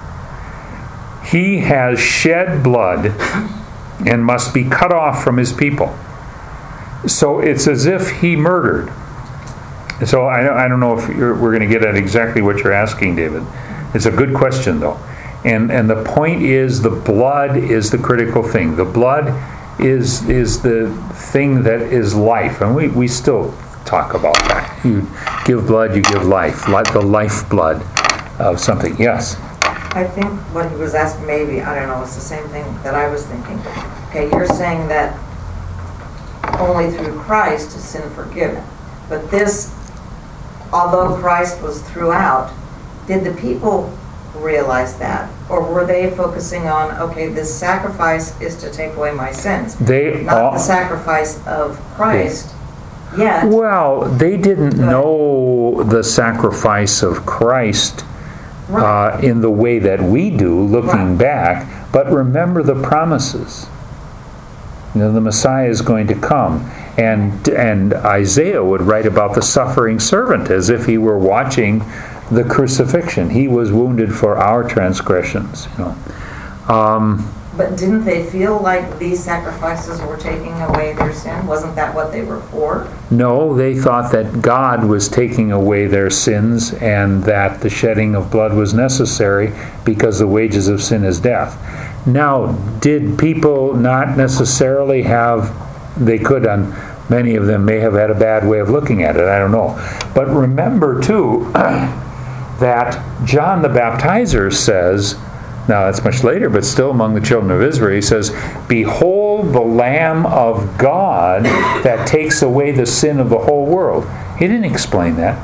He has shed blood and must be cut off from his people. So it's as if he murdered. So I, I don't know if you're, we're going to get at exactly what you're asking, David. It's a good question, though. And and the point is, the blood is the critical thing. The blood is is the thing that is life. And we, we still talk about that. You give blood, you give life. Like the lifeblood of something. Yes? I think what he was asking, maybe, I don't know, it's the same thing that I was thinking. Okay, you're saying that only through Christ is sin forgiven. But this, although Christ was throughout, did the people realize that? Or were they focusing on, okay, this sacrifice is to take away my sins, They not all, the sacrifice of Christ yet? Well, they didn't But- know the sacrifice of Christ Right. uh, in the way that we do, looking Right. back. But remember the promises. You know, the Messiah is going to come. And, and Isaiah would write about the suffering servant as if he were watching the crucifixion. He was wounded for our transgressions. You know, um, But didn't they feel like these sacrifices were taking away their sin? Wasn't that what they were for? no, they thought that God was taking away their sins and that the shedding of blood was necessary because the wages of sin is death. Now, did people not necessarily have? They could, on many of them may have had a bad way of looking at it. I don't know. But remember too that John the Baptizer says. Now, that's much later, but still among the children of Israel, he says, "Behold the Lamb of God that takes away the sin of the whole world." He didn't explain that.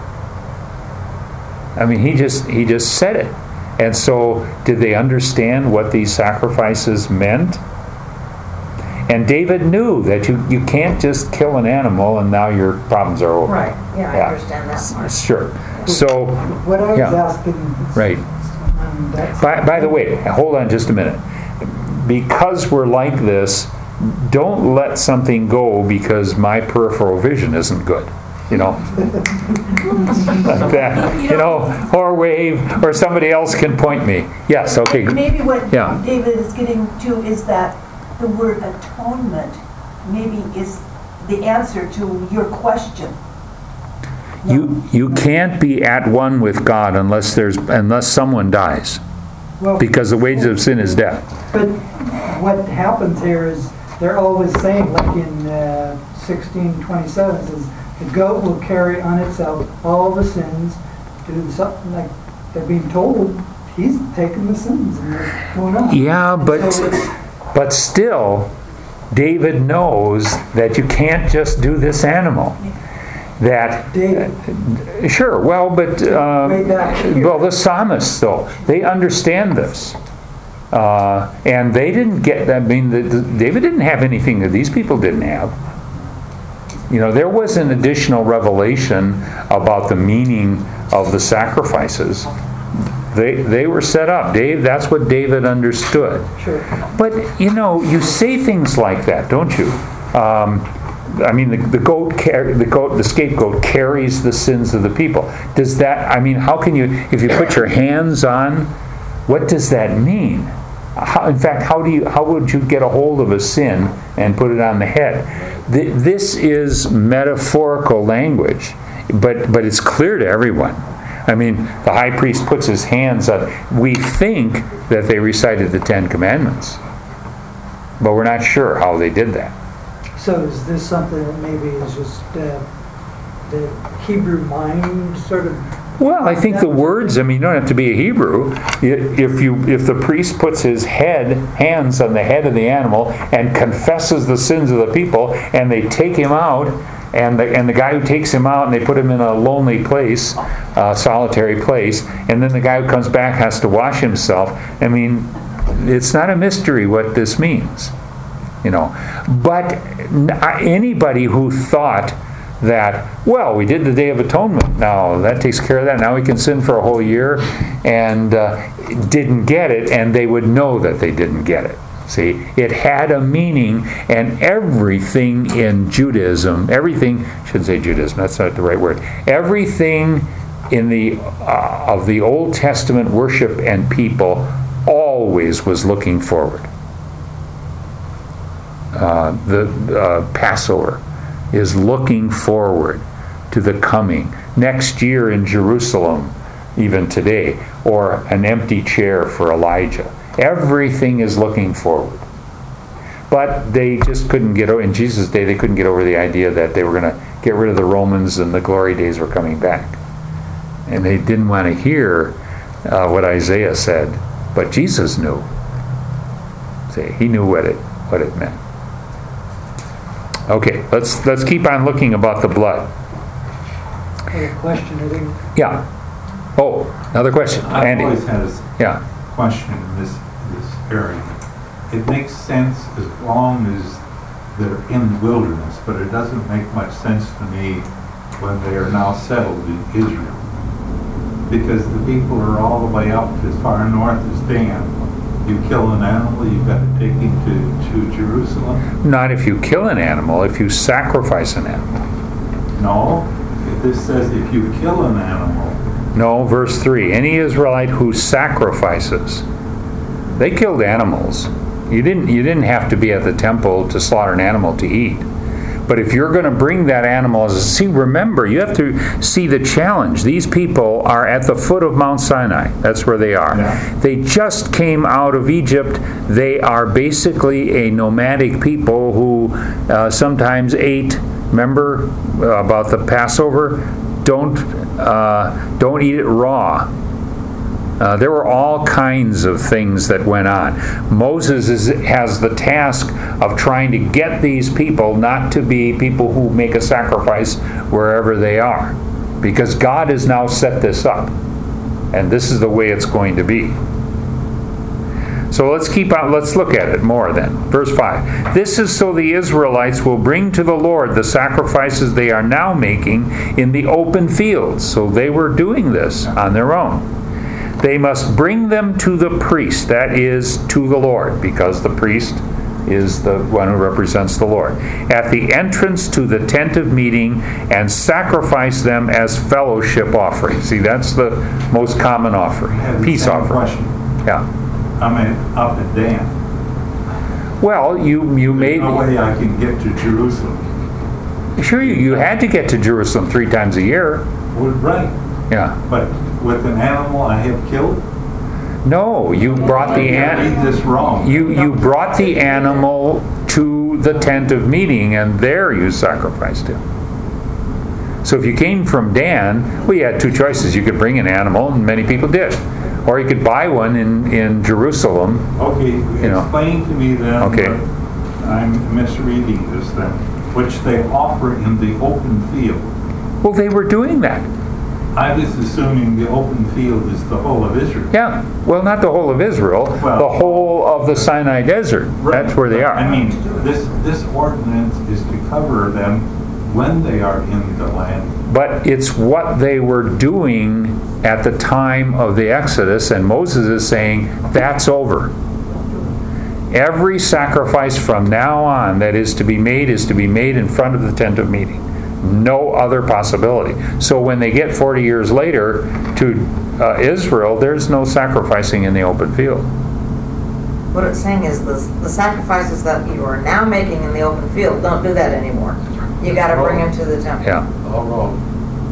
I mean, he just he just said it. And so, did they understand what these sacrifices meant? And David knew that you, you can't just kill an animal and now your problems are over. Right, yeah, I Yeah. understand that part. Sure. So, What I was yeah. asking. Right. um, that's- By, by the way, hold on just a minute. Because we're like this, don't let something go because my peripheral vision isn't good. You know? Like that. You know, or wave, or somebody else can point me. Yes, okay. Maybe what Yeah. David is getting to is that the word atonement maybe is the answer to your question. You you can't be at one with God unless there's unless someone dies. well, Because the wages of sin is death. But what happens here is they're always saying, like in uh, sixteen twenty-seven, it says, the goat will carry on itself all the sins. Do something like they're being told he's taking the sins and they're going on. Yeah, but So it's- but still, David knows that you can't just do this animal. That David, sure, well, but uh, Way back here. well, the psalmists though they understand this, uh, and they didn't get. I mean, the, the, David didn't have anything that these people didn't have. You know, there was an additional revelation about the meaning of the sacrifices. They they were set up. Dave, that's what David understood. sure. But, you know, you say things like that, don't you? Um, I mean, the, the goat, car- the goat, the scapegoat carries the sins of the people. Does that? I mean, how can you? If you put your hands on, what does that mean? how, in fact, how do you, how would you get a hold of a sin and put it on the head? Th- This is metaphorical language, but, but it's clear to everyone. I mean, the high priest puts his hands on, we think that they recited the Ten Commandments, but we're not sure how they did that. So is this something that maybe is just uh, the Hebrew mind sort of? Well, I think the words, I mean, you don't have to be a Hebrew. If you, if the priest puts his head, hands on the head of the animal and confesses the sins of the people, and they take him out, and the, and the guy who takes him out, and they put him in a lonely place, a solitary place, and then the guy who comes back has to wash himself. I mean, it's not a mystery what this means, you know. But anybody who thought that, well, we did the Day of Atonement, now that takes care of that, now we can sin for a whole year, and uh, didn't get it, and they would know that they didn't get it. See, it had a meaning, and everything in Judaism, everything, I shouldn't say Judaism, that's not the right word, everything in the uh, of the Old Testament worship and people always was looking forward. Uh, the uh, Passover is looking forward to the coming next year in Jerusalem, even today, or an empty chair for Elijah. Everything is looking forward. But they just couldn't get over, in Jesus' day, they couldn't get over the idea that they were going to get rid of the Romans and the glory days were coming back. And they didn't want to hear uh, what Isaiah said, but Jesus knew. See, he knew what it what it meant. Okay, let's let's keep on looking about the blood. I have a question, I think. Yeah. Oh, another question. I've Andy. always had a Yeah. question in this, this area. It makes sense as long as they're in the wilderness, but it doesn't make much sense to me when they are now settled in Israel. Because the people are all the way up as far north as Dan. You kill an animal, you've got to take him to, to Jerusalem. Not if you kill an animal, if you sacrifice an animal. No, if this says if you kill an animal. No, verse three. Any Israelite who sacrifices. They killed animals. You didn't you didn't have to be at the temple to slaughter an animal to eat. But if you're going to bring that animal as a, see, remember, you have to see the challenge. These people are at the foot of Mount Sinai. That's where they are. Yeah. They just came out of Egypt. They are basically a nomadic people who uh, sometimes ate, remember uh, about the Passover? Don't, uh, don't eat it raw. Uh, there were all kinds of things that went on. Moses is, has the task of trying to get these people not to be people who make a sacrifice wherever they are. Because God has now set this up. And this is the way it's going to be. So let's keep on, let's look at it more then. Verse five. This is so the Israelites will bring to the Lord the sacrifices they are now making in the open fields. So they were doing this on their own. They must bring them to the priest, that is, to the Lord, because the priest is the one who represents the Lord, at the entrance to the tent of meeting, and sacrifice them as fellowship offerings. See, that's the most common offering, peace offering. Question. Yeah. I'm at, up at Dan. Well, you you made. There's no way I can get to Jerusalem. Sure, you, you had to get to Jerusalem three times a year. Well, right. Yeah. But with an animal I have killed? No, you brought the I animal. read this wrong. You you brought the animal to the tent of meeting, and there you sacrificed him. So if you came from Dan, well, you had two choices. You could bring an animal, and many people did. Or you could buy one in, in Jerusalem. Okay, You know. explain to me then. Okay. what I'm misreading this then, which they offer in the open field. Well, they were doing that. I was assuming the open field is the whole of Israel. Yeah. Well, not the whole of Israel. Well- the whole of the Sinai Desert. That's where they are. I mean, this, this ordinance is to cover them when they are in the land. But it's what they were doing at the time of the Exodus, and Moses is saying, that's over. Every sacrifice from now on that is to be made is to be made in front of the tent of meeting. No other possibility. So when they get forty years later to uh, Israel, there's no sacrificing in the open field. what it's saying is the, the sacrifices that you are now making in the open field, don't do that anymore. You got to bring them to the temple. Yeah. All wrong.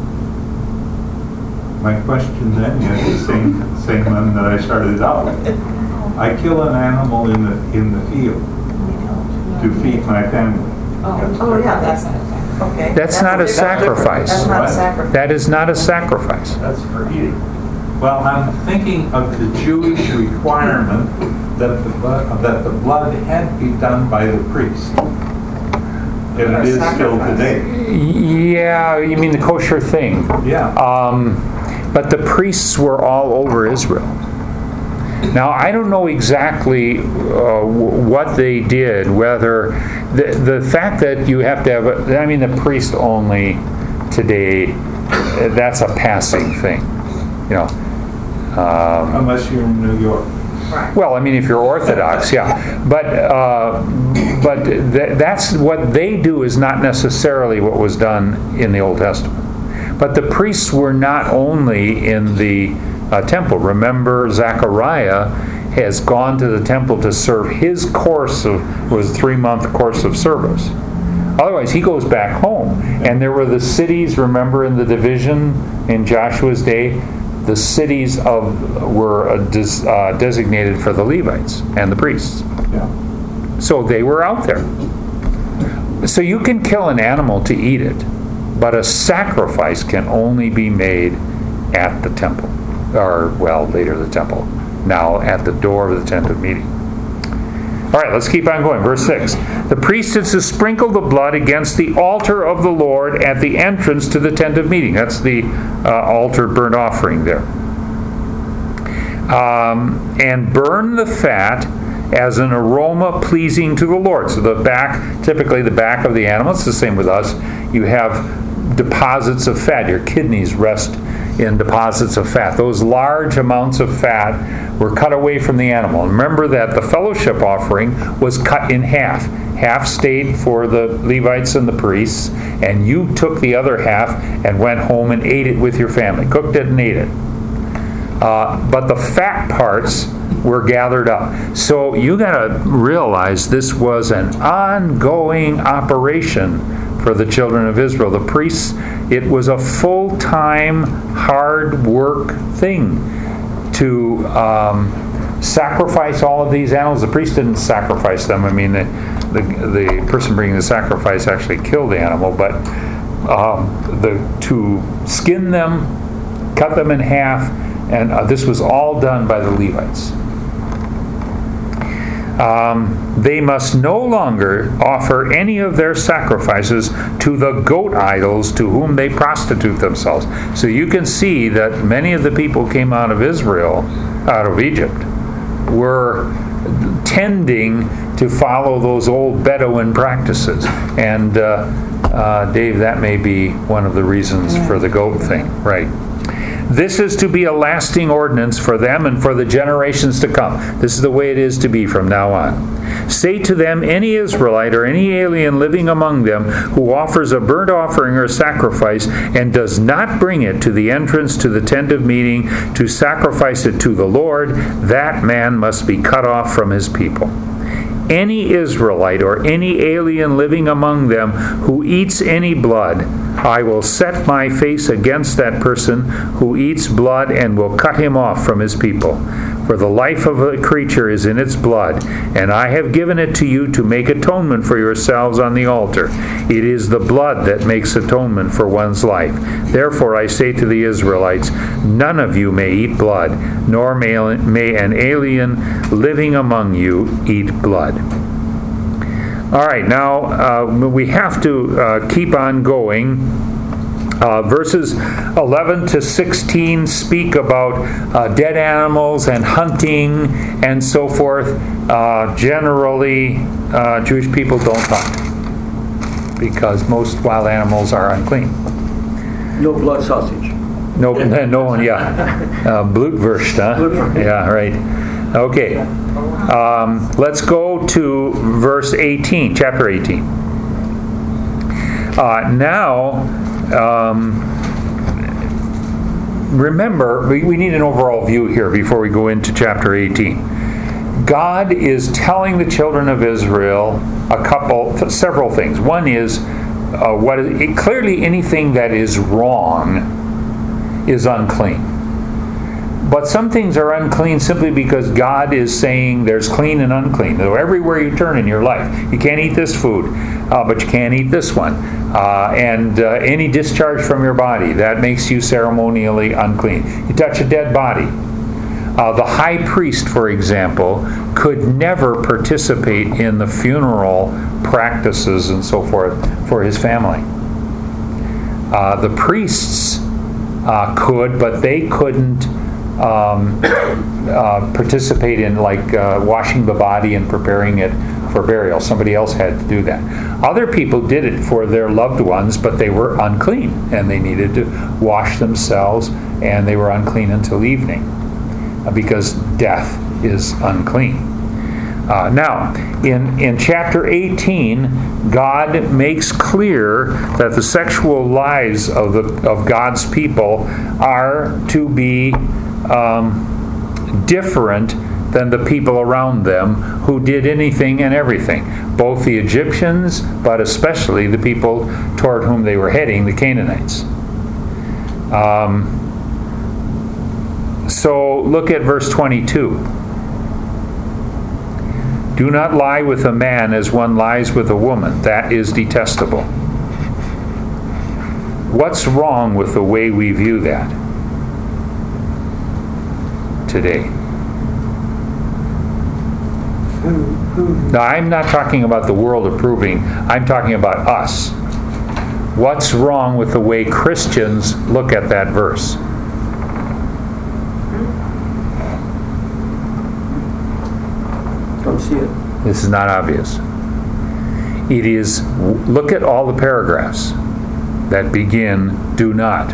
My question then is the same, same one that I started out with. I kill an animal in the, in the field to feed my family. Oh, yeah, that's, okay. That's not a different- sacrifice. That's not a Right. sacrifice. That is not a sacrifice. That's for eating. Well, I'm thinking of the Jewish requirement that the, bu- that the blood had to be done by the priest. And Or it is still sacrifice. today. Yeah, you mean the kosher thing. Yeah. Um, but the priests were all over Israel. Now, I don't know exactly uh, w- what they did, whether the, the fact that you have to have, a, I mean, the priest only today, uh, that's a passing thing, you know. Um, Unless you're in New York. Right. Well, I mean, if you're Orthodox, yeah. But uh, but th- that's what they do is not necessarily what was done in the Old Testament. But the priests were not only in the uh, temple. Remember, Zechariah has gone to the temple to serve his course of, was a three-month course of service. Otherwise, he goes back home. And there were the cities, remember in the division in Joshua's day, the cities of were uh, des, uh, designated for the Levites and the priests. Yeah. So they were out there. So you can kill an animal to eat it, but a sacrifice can only be made at the temple. Or, well, later the temple. Now at the door of the tent of meeting. All right, let's keep on going. Verse six. The priest is to sprinkle the blood against the altar of the Lord at the entrance to the tent of meeting. That's the uh, altar burnt offering there. Um, and burn the fat as an aroma pleasing to the Lord. So the back, typically the back of the animal, it's the same with us. You have deposits of fat. Your kidneys rest in deposits of fat. Those large amounts of fat were cut away from the animal. And remember that the fellowship offering was cut in half. Half stayed for the Levites and the priests, and you took the other half and went home and ate it with your family. Cooked it and ate it. Uh, but the fat parts were gathered up. So you got to realize this was an ongoing operation for the children of Israel. The priests, it was a full-time, hard work thing to um, sacrifice all of these animals. The priest didn't sacrifice them. I mean, the, the, the person bringing the sacrifice actually killed the animal, but um, the, to skin them, cut them in half, and uh, this was all done by the Levites. Um, they must no longer offer any of their sacrifices to the goat idols to whom they prostitute themselves. So you can see that many of the people who came out of Israel, out of Egypt, were tending to follow those old Bedouin practices. And uh, uh, Dave, that may be one of the reasons for the goat thing, right? This is to be a lasting ordinance for them and for the generations to come. This is the way it is to be from now on. Say to them, any Israelite or any alien living among them who offers a burnt offering or sacrifice and does not bring it to the entrance to the tent of meeting to sacrifice it to the Lord, that man must be cut off from his people. Any Israelite or any alien living among them who eats any blood, I will set my face against that person who eats blood and will cut him off from his people. For the life of a creature is in its blood, and I have given it to you to make atonement for yourselves on the altar. It is the blood that makes atonement for one's life. Therefore I say to the Israelites, none of you may eat blood, nor may, may an alien living among you eat blood. All right, now uh, we have to uh, keep on going. Uh, verses eleven to sixteen speak about uh, dead animals and hunting and so forth. Uh, generally, uh, Jewish people don't hunt because most wild animals are unclean. No blood sausage. No, no one, yeah. Uh, Blutwurst, huh? Yeah, right. Okay. Um, let's go to verse eighteen, chapter eighteen. Uh, now, um, remember, we, we need an overall view here before we go into chapter eighteen. God is telling the children of Israel a couple, several things. One is, uh, what is it, clearly anything that is wrong is unclean. But some things are unclean simply because God is saying there's clean and unclean. So everywhere you turn in your life, you can't eat this food, uh, but you can't eat this one. Uh, and uh, any discharge from your body, that makes you ceremonially unclean. You touch a dead body. Uh, the high priest, for example, could never participate in the funeral practices and so forth for his family. Uh, the priests uh, could, but they couldn't um, uh, participate in like uh, washing the body and preparing it for burial. Somebody else had to do that. Other people did it for their loved ones, but they were unclean and they needed to wash themselves, and they were unclean until evening uh, because death is unclean. Uh, now, in, in chapter eighteen, God makes clear that the sexual lives of the of God's people are to be um, different than the people around them who did anything and everything. Both the Egyptians, but especially the people toward whom they were heading, the Canaanites. Um, so look at verse twenty-two. Do not lie with a man as one lies with a woman. That is detestable. What's wrong with the way we view that today? Who, who, Now, I'm not talking about the world approving. I'm talking about us. What's wrong with the way Christians look at that verse? Don't see it. This is not obvious. It is, look at all the paragraphs that begin, do not.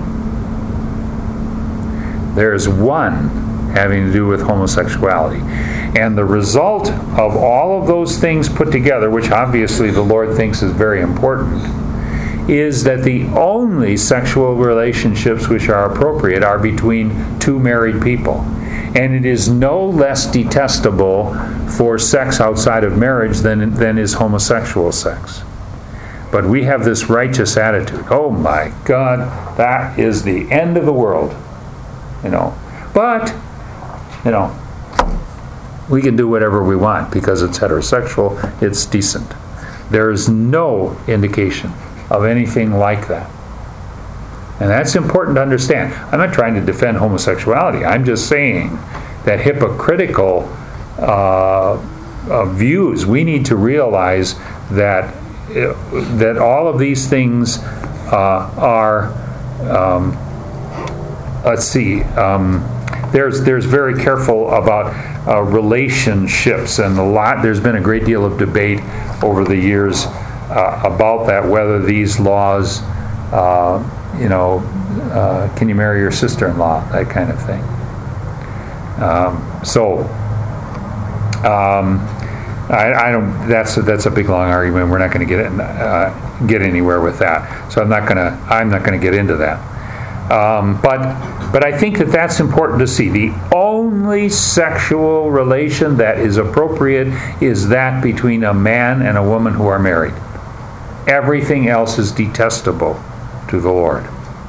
There's one having to do with homosexuality. And the result of all of those things put together, which obviously the Lord thinks is very important, is that the only sexual relationships which are appropriate are between two married people. And it is no less detestable for sex outside of marriage than, than is homosexual sex. But we have this righteous attitude. Oh my God, that is the end of the world. You know. But, you know, we can do whatever we want because it's heterosexual, it's decent. There is no indication of anything like that. And that's important to understand. I'm not trying to defend homosexuality. I'm just saying that hypocritical uh, uh, views, we need to realize that uh, that all of these things uh, are, um, let's see, um, there's there's very careful about uh, relationships, and a lot. There's been a great deal of debate over the years uh, about that, whether these laws. Uh, you know, uh, can you marry your sister-in-law, that kind of thing. Um, so, um, I, I don't. That's a, that's a big long argument. We're not going to get in, uh, get anywhere with that. So I'm not going to. I'm not going to get into that. Um, but but I think that that's important to see. The only sexual relation that is appropriate is that between a man and a woman who are married. Everything else is detestable to the Lord.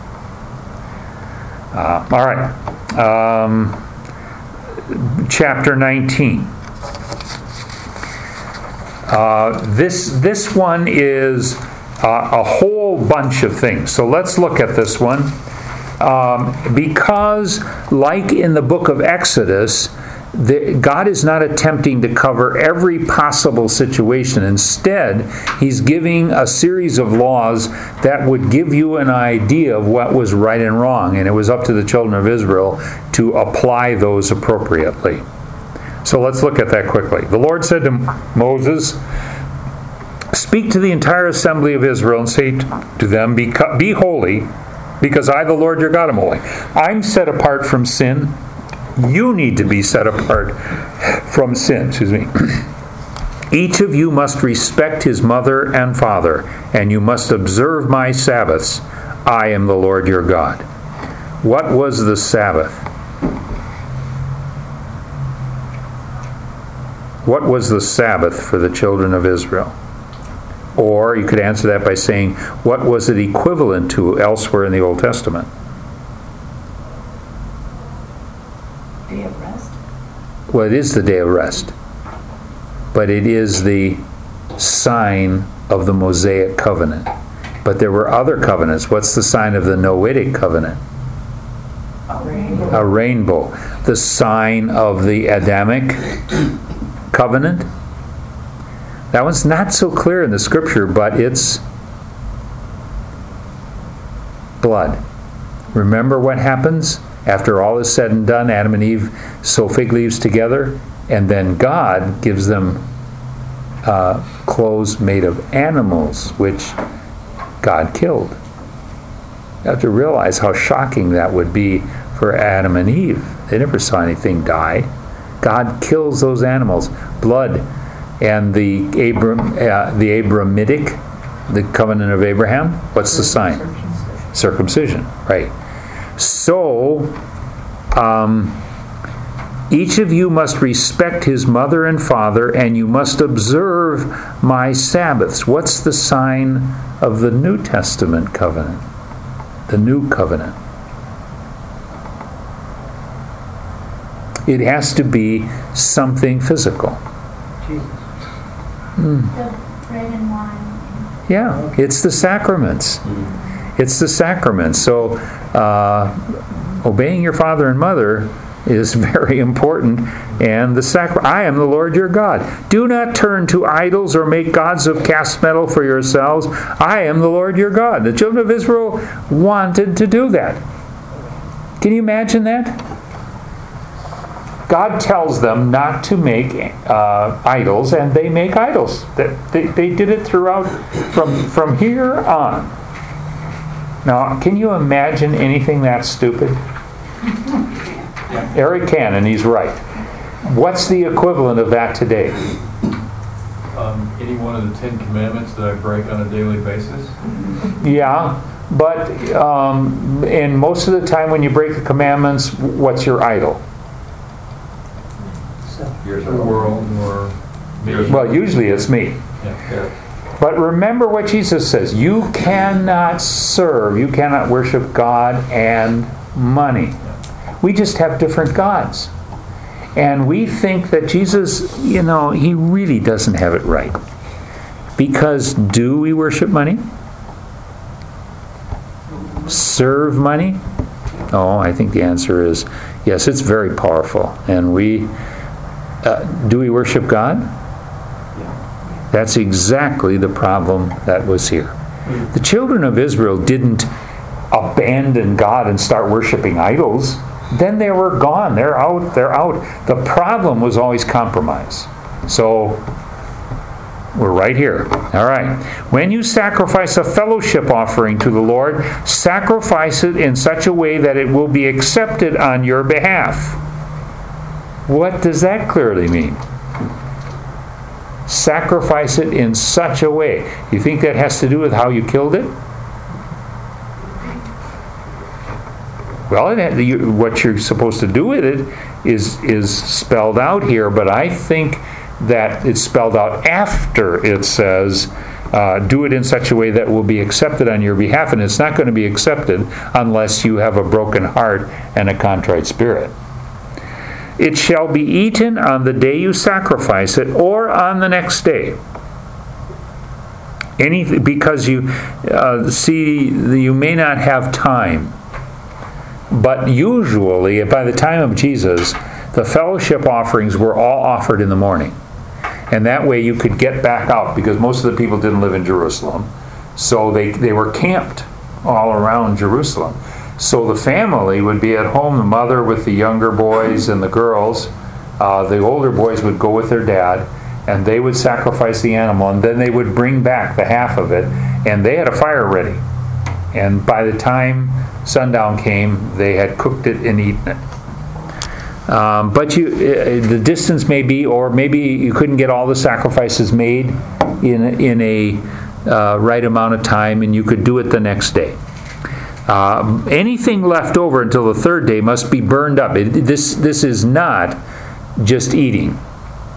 Uh, all right. Um, chapter nineteen. Uh, this this one is uh, a whole bunch of things. So let's look at this one. Um, because, like in the book of Exodus, the, God is not attempting to cover every possible situation. Instead, He's giving a series of laws that would give you an idea of what was right and wrong, and it was up to the children of Israel to apply those appropriately. So let's look at that quickly. The Lord said to Moses, "Speak to the entire assembly of Israel and say to them, Be, be holy, because I, the Lord your God, am holy. I'm set apart from sin. You need to be set apart from sin." Excuse me. "Each of you must respect his mother and father, and you must observe my Sabbaths. I am the Lord your God." What was the Sabbath? What was the Sabbath for the children of Israel? Or you could answer that by saying, what was it equivalent to elsewhere in the Old Testament? Day of rest? Well, it is the day of rest. But it is the sign of the Mosaic covenant. But there were other covenants. What's the sign of the Noahic covenant? A rainbow. A rainbow. The sign of the Adamic covenant. That one's not so clear in the scripture, but it's blood. Remember what happens after all is said and done? Adam and Eve sew fig leaves together, and then God gives them uh, clothes made of animals, which God killed. You have to realize how shocking that would be for Adam and Eve. They never saw anything die. God kills those animals. Blood. And the Abram, uh, the Abramitic, the covenant of Abraham, what's the sign? Circumcision, right. So, um, each of you must respect his mother and father, and you must observe my Sabbaths. What's the sign of the New Testament covenant? The new covenant. It has to be something physical. Jesus. Mm. The bread and wine. Yeah, it's the sacraments. It's the sacraments. So, uh, obeying your father and mother is very important. And the sacrament, I am the Lord your God. Do not turn to idols or make gods of cast metal for yourselves. I am the Lord your God. The children of Israel wanted to do that. Can you imagine that? God tells them not to make uh, idols, and they make idols. That they, they did it throughout, from, from here on. Now, can you imagine anything that stupid? Eric can, and he's right. What's the equivalent of that today? Um, any one of the Ten Commandments that I break on a daily basis? Yeah, but um, and most of the time when you break the commandments, what's your idol? The world or me. Well, usually it's me. Yeah. But remember what Jesus says. You cannot serve, you cannot worship God and money. We just have different gods. And we think that Jesus, you know, he really doesn't have it right. Because do we worship money? Serve money? Oh, I think the answer is yes, it's very powerful. And we, uh, do we worship God? That's exactly the problem that was here. The children of Israel didn't abandon God and start worshiping idols. Then they were gone. They're out. They're out. The problem was always compromise. So, we're right here. All right. When you sacrifice a fellowship offering to the Lord, sacrifice it in such a way that it will be accepted on your behalf. What does that clearly mean? Sacrifice it in such a way. You think that has to do with how you killed it? Well, it had, you, what you're supposed to do with it is is spelled out here, but I think that it's spelled out after it says, uh, do it in such a way that will be accepted on your behalf, and it's not going to be accepted unless you have a broken heart and a contrite spirit. It shall be eaten on the day you sacrifice it, or on the next day. Any, because you uh, see, you may not have time. But usually, by the time of Jesus, the fellowship offerings were all offered in the morning. And that way you could get back out, because most of the people didn't live in Jerusalem. So they, they were camped all around Jerusalem. So the family would be at home, the mother with the younger boys and the girls. Uh, the older boys would go with their dad, and they would sacrifice the animal, and then they would bring back the half of it, and they had a fire ready. And by the time sundown came, they had cooked it and eaten it. Um, but you, uh, the distance may be, or maybe you couldn't get all the sacrifices made in in a uh, right amount of time, and you could do it the next day. Uh, anything left over until the third day must be burned up. It, this this is not just eating.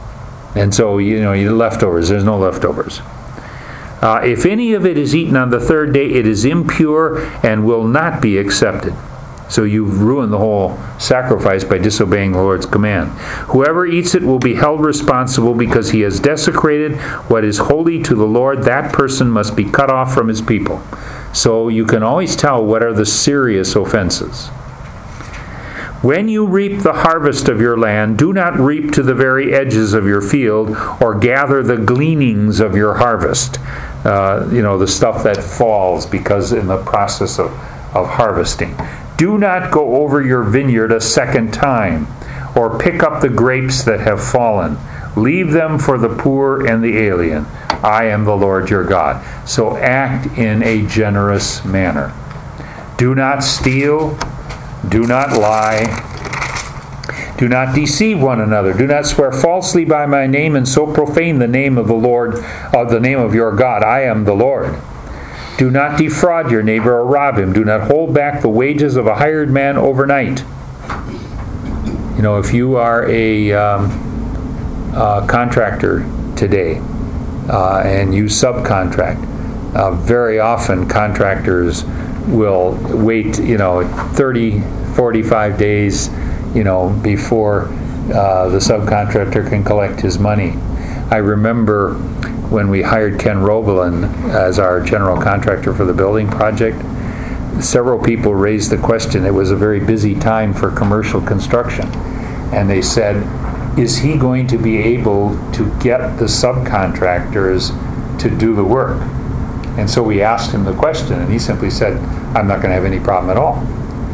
And so, you know, you leftovers, there's no leftovers. Uh, if any of it is eaten on the third day, it is impure and will not be accepted. So you've ruined the whole sacrifice by disobeying the Lord's command. Whoever eats it will be held responsible because he has desecrated what is holy to the Lord. That person must be cut off from his people. So you can always tell what are the serious offenses. When you reap the harvest of your land, do not reap to the very edges of your field or gather the gleanings of your harvest. Uh, you know, the stuff that falls because in the process of, of harvesting. Do not go over your vineyard a second time or pick up the grapes that have fallen. Leave them for the poor and the alien. I am the Lord your God. So act in a generous manner. Do not steal. Do not lie. Do not deceive one another. Do not swear falsely by my name and so profane the name of the Lord, uh, the name of your God. I am the Lord. Do not defraud your neighbor or rob him. Do not hold back the wages of a hired man overnight. You know, if you are a um, uh, contractor today uh, and you subcontract, uh, very often contractors will wait, you know, thirty, forty-five days, you know, before uh, the subcontractor can collect his money. I remember when we hired Ken Roblin as our general contractor for the building project, several people raised the question. It was a very busy time for commercial construction. And they said, is he going to be able to get the subcontractors to do the work? And so we asked him the question, and he simply said, I'm not going to have any problem at all.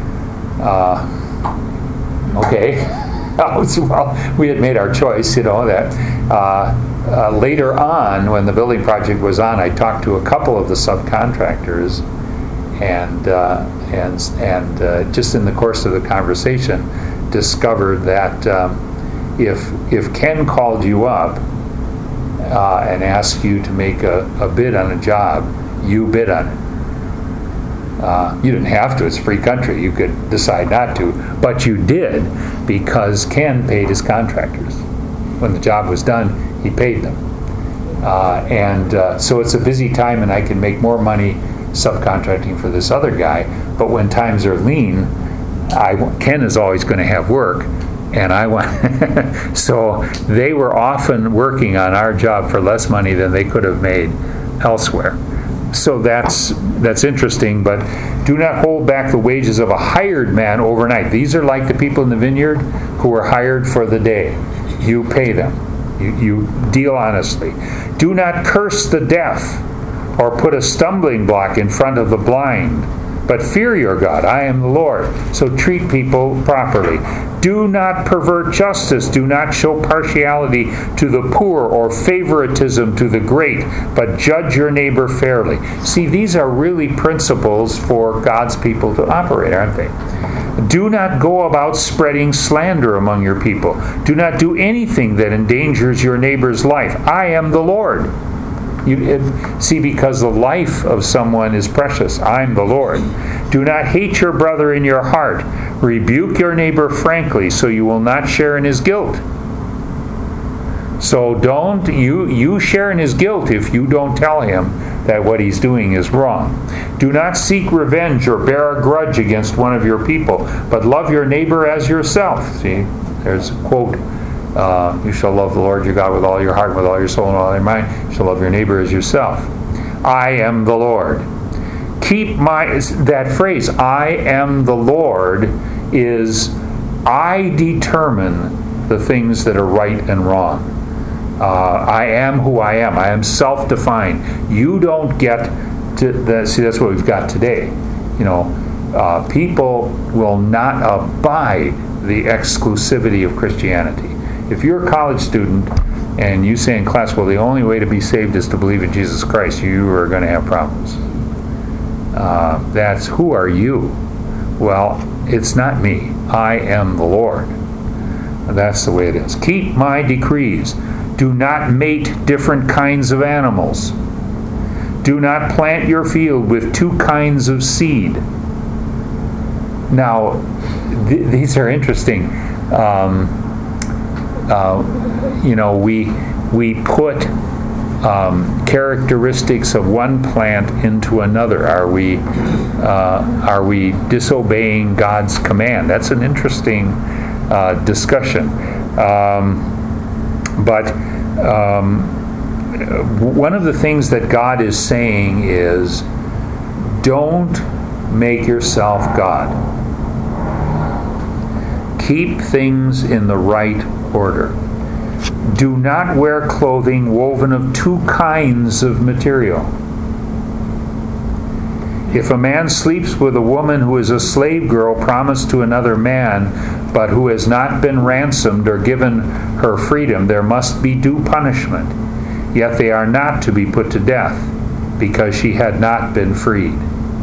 Uh, okay. Well, we had made our choice, you know, that uh, uh, later on, when the building project was on, I talked to a couple of the subcontractors, and uh, and and uh, just in the course of the conversation, discovered that um, if if Ken called you up uh, and asked you to make a, a bid on a job, you bid on it. Uh, you didn't have to. It's a free country. You could decide not to. But you did because Ken paid his contractors. When the job was done, he paid them. Uh, and uh, so it's a busy time, and I can make more money subcontracting for this other guy. But when times are lean, I, Ken is always going to have work. And I want so they were often working on our job for less money than they could have made elsewhere. So that's that's interesting, but do not hold back the wages of a hired man overnight. These are like the people in the vineyard who were hired for the day. You pay them. You, you deal honestly. Do not curse the deaf or put a stumbling block in front of the blind, but fear your God. I am the Lord. So treat people properly. Do not pervert justice. Do not show partiality to the poor or favoritism to the great, but judge your neighbor fairly. See, these are really principles for God's people to operate, aren't they? Do not go about spreading slander among your people. Do not do anything that endangers your neighbor's life. I am the Lord. You, it, see, because the life of someone is precious. I'm the Lord. Do not hate your brother in your heart. Rebuke your neighbor frankly, so you will not share in his guilt. So don't, you, you share in his guilt if you don't tell him that what he's doing is wrong. Do not seek revenge or bear a grudge against one of your people, but love your neighbor as yourself. See, there's a quote. Uh, you shall love the Lord your God with all your heart, with all your soul, and all your mind. You shall love your neighbor as yourself. I am the Lord. Keep my, that phrase, I am the Lord, is I determine the things that are right and wrong. Uh, I am who I am. I am self-defined. You don't get to, the, see, that's what we've got today. You know, uh, people will not abide the exclusivity of Christianity. If you're a college student and you say in class, well, the only way to be saved is to believe in Jesus Christ, you are going to have problems. Uh, that's, who are you? Well, it's not me. I am the Lord. That's the way it is. Keep my decrees. Do not mate different kinds of animals. Do not plant your field with two kinds of seed. Now, th- these are interesting. Um, uh, you know, we we put um, characteristics of one plant into another? Are we uh, are we disobeying God's command? That's an interesting uh, discussion. Um, but um, one of the things that God is saying is, don't make yourself God. Keep things in the right order. Do not wear clothing woven of two kinds of material. If a man sleeps with a woman who is a slave girl promised to another man, but who has not been ransomed or given her freedom, there must be due punishment. Yet they are not to be put to death, because she had not been freed.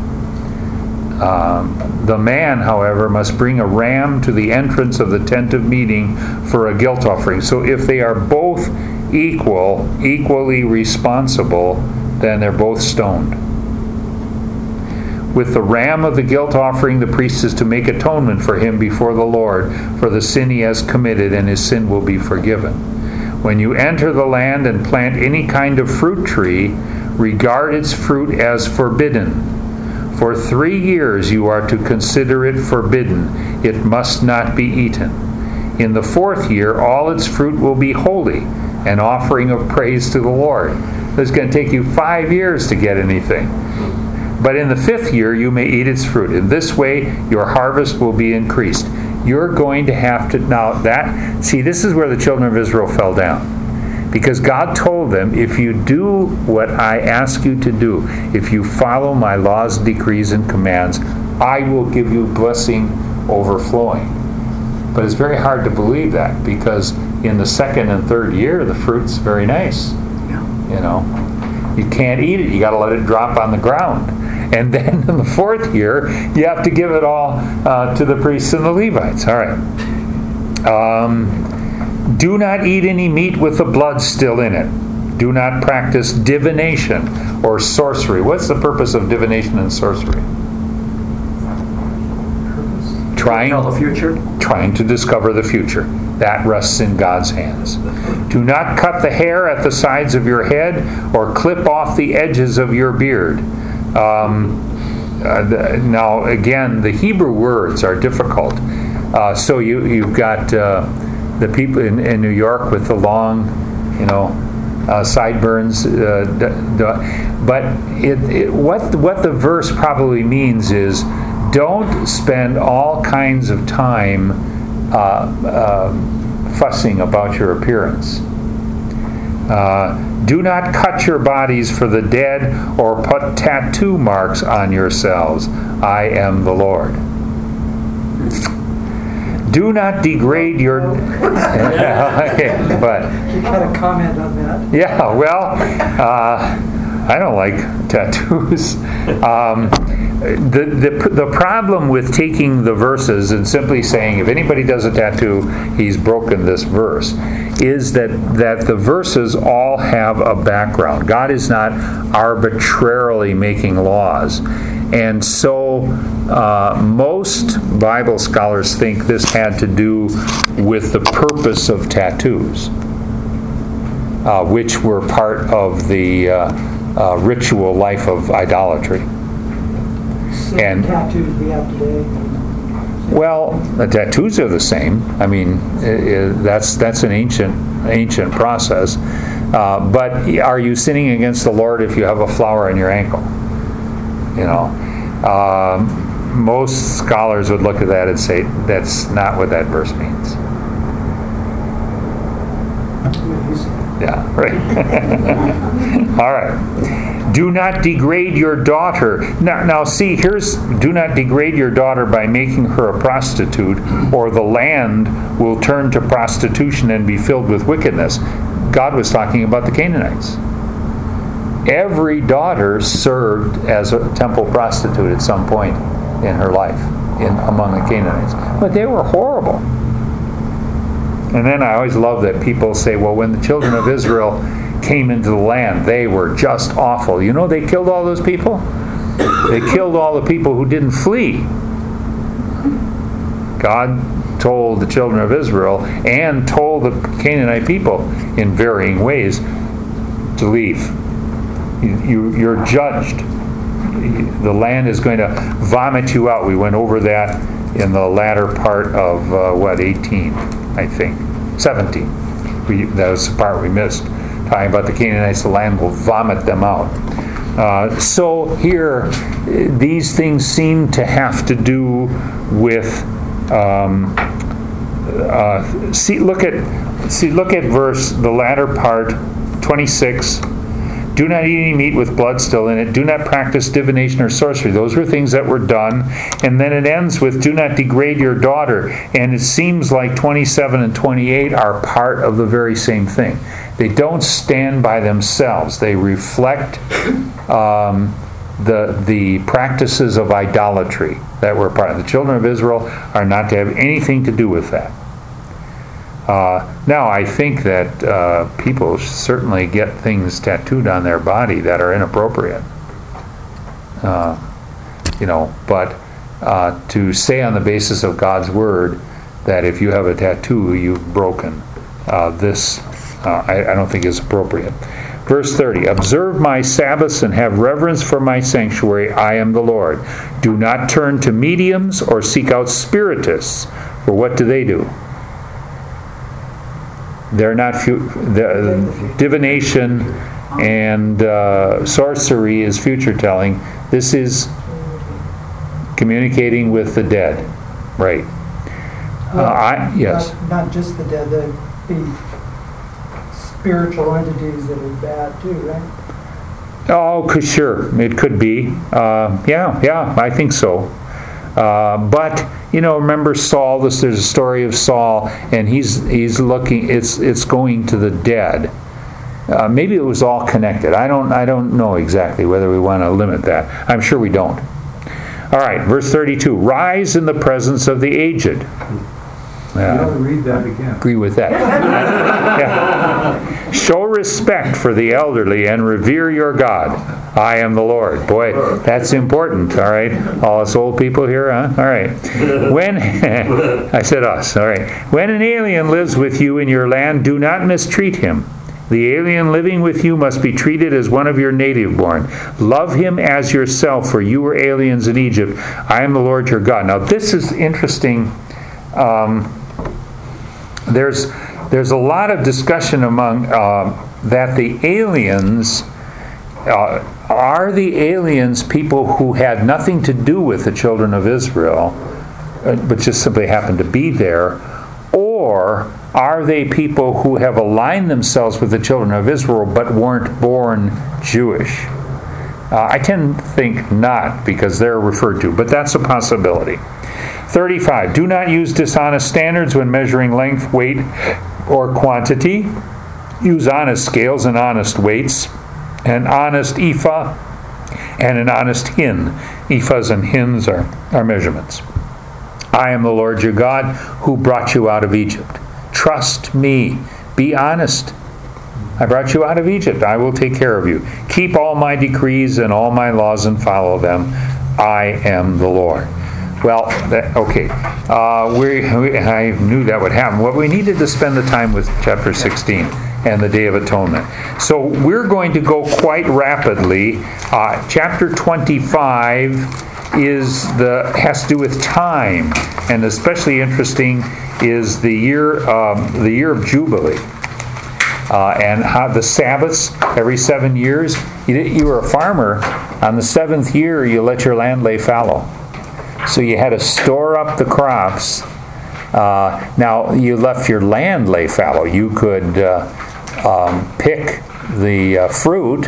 Um, the man, however, must bring a ram to the entrance of the tent of meeting for a guilt offering. So if they are both equal, equally responsible, then they're both stoned. With the ram of the guilt offering, the priest is to make atonement for him before the Lord for the sin he has committed, and his sin will be forgiven. When you enter the land and plant any kind of fruit tree, regard its fruit as forbidden. For three years you are to consider it forbidden. It must not be eaten. In the fourth year, all its fruit will be holy, an offering of praise to the Lord. It's going to take you five years to get anything. But in the fifth year, you may eat its fruit. In this way, your harvest will be increased. You're going to have to, now that, see, this is where the children of Israel fell down. Because God told them, if you do what I ask you to do, if you follow my laws, decrees, and commands, I will give you blessing overflowing. But it's very hard to believe that, because in the second and third year, the fruit's very nice. You know, you can't eat it. You got to let it drop on the ground. And then in the fourth year, you have to give it all uh, to the priests and the Levites. All right. Um, do not eat any meat with the blood still in it. Do not practice divination or sorcery. What's the purpose of divination and sorcery? Trying, Tell the future. trying to discover the future. That rests in God's hands. Do not cut the hair at the sides of your head or clip off the edges of your beard. Um, uh, the, now, again, the Hebrew words are difficult. Uh, so you, you've got uh, the people in, in New York with the long, you know, uh, sideburns. Uh, d- d- but it, it, what, what the verse probably means is, don't spend all kinds of time uh, uh, fussing about your appearance. Uh, do not cut your bodies for the dead or put tattoo marks on yourselves. I am the Lord. Do not degrade your... okay, but... You got a comment on that? Yeah, well, uh, I don't like tattoos. Um, the, the the problem with taking the verses and simply saying, if anybody does a tattoo, he's broken this verse, is that, that the verses all have a background. God is not arbitrarily making laws. And so uh, most Bible scholars think this had to do with the purpose of tattoos, uh, which were part of the uh, uh, ritual life of idolatry. Same And- tattoos we have today. Well, the tattoos are the same. I mean, i i that's that's an ancient ancient process. Uh, but are you sinning against the Lord if you have a flower on your ankle? You know, um, most scholars would look at that and say that's not what that verse means. Yeah, right. All right. Do not degrade your daughter. Now, now see, here's, do not degrade your daughter by making her a prostitute, or the land will turn to prostitution and be filled with wickedness. God was talking about the Canaanites. Every daughter served as a temple prostitute at some point in her life in among the Canaanites. But they were horrible. And then I always love that people say, well, when the children of Israel came into the land, they were just awful. You know, they killed all those people? They killed all the people who didn't flee. God told the children of Israel and told the Canaanite people in varying ways to leave. You, you, you're judged. The land is going to vomit you out. We went over that in the latter part of, uh, what, eighteen, I think, seventeen. We, that was the part we missed. Talking about the Canaanites, the land will vomit them out. Uh, so here, these things seem to have to do with, um, uh, see, look at, see, look at verse, the latter part, twenty-six. Do not eat any meat with blood still in it. Do not practice divination or sorcery. Those were things that were done. And then it ends with, do not degrade your daughter. And it seems like twenty-seven and twenty-eight are part of the very same thing. They don't stand by themselves. They reflect um, the, the practices of idolatry that were part of. The children of Israel are not to have anything to do with that. Uh, now, I think that uh, people certainly get things tattooed on their body that are inappropriate. Uh, you know, but uh, to say on the basis of God's Word that if you have a tattoo, you've broken uh, this, uh, I, I don't think is appropriate. Verse thirty, observe my Sabbaths and have reverence for my sanctuary. I am the Lord. Do not turn to mediums or seek out spiritists, for what do they do? They're not, fu- the, divination and uh, sorcery is future telling. This is communicating with the dead. Right. Uh, I, yes. Not, not just the dead, the, the spiritual entities that are bad too, right? Oh, could, sure. It could be. Uh, yeah, yeah, I think so. Uh, but you know, remember Saul. This, there's a story of Saul, and he's he's looking. It's it's going to the dead. Uh, maybe it was all connected. I don't I don't know exactly whether we want to limit that. I'm sure we don't. All right, verse thirty-two. Rise in the presence of the aged. You ought to read that again. Agree with that. Yeah. Show respect for the elderly and revere your God. I am the Lord. Boy, that's important. All right, all us old people here, huh? All right. When I said us. All right. When an alien lives with you in your land, do not mistreat him. The alien living with you must be treated as one of your native born. Love him as yourself, for you were aliens in Egypt. I am the Lord your God. Now, this is interesting. Um, there's there's a lot of discussion among uh, that the aliens uh, are the aliens people who had nothing to do with the children of Israel, uh, but just simply happened to be there, or are they people who have aligned themselves with the children of Israel but weren't born Jewish? Uh, I tend to think not, because they're referred to, but that's a possibility. thirty-five. Do not use dishonest standards when measuring length, weight, or quantity. Use honest scales and honest weights, an honest ephah and an honest hin. Ephahs and hins are, are measurements. I am the Lord your God who brought you out of Egypt. Trust me. Be honest. I brought you out of Egypt. I will take care of you. Keep all my decrees and all my laws and follow them. I am the Lord. Well, that, okay. Uh, we, we, I knew that would happen. Well, we needed to spend the time with chapter sixteen and the Day of Atonement. So we're going to go quite rapidly. Uh, chapter twenty-five is the has to do with time, and especially interesting is the year um, the year of Jubilee. Uh, and how the Sabbaths every seven years. You, you were a farmer. On the seventh year, you let your land lay fallow. So you had to store up the crops. Uh, now, you left your land lay fallow. You could uh, um, pick the uh, fruit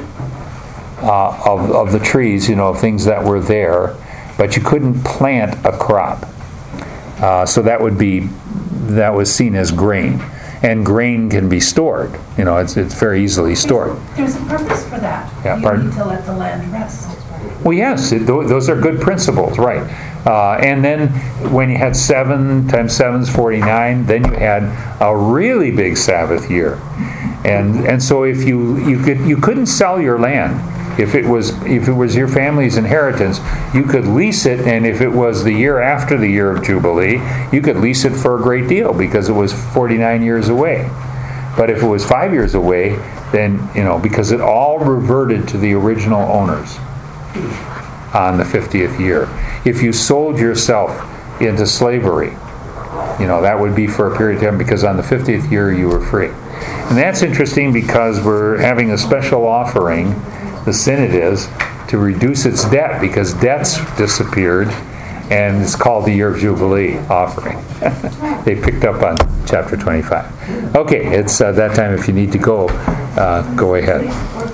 uh, of, of the trees, you know, things that were there, but you couldn't plant a crop. Uh, so that would be, that was seen as grain. And grain can be stored. You know, it's it's very easily stored. There's a purpose for that. Yeah, you pardon? need to let the land rest. Well, yes, it, those are good principles, right. Uh, and then when you had seven times seven is forty-nine, then you had a really big Sabbath year. And and so if you you could you couldn't sell your land. If it was if it was your family's inheritance, you could lease it, and if it was the year after the year of Jubilee, you could lease it for a great deal because it was forty-nine years away. But if it was five years away, then, you know, because it all reverted to the original owners on the fiftieth year. If you sold yourself into slavery, you know, that would be for a period of time, because on the fiftieth year you were free. And that's interesting because we're having a special offering, the synod is, to reduce its debt, because debt's disappeared, and it's called the Year of Jubilee offering. They picked up on chapter twenty-five. Okay, it's uh, that time. If you need to go, uh, go ahead.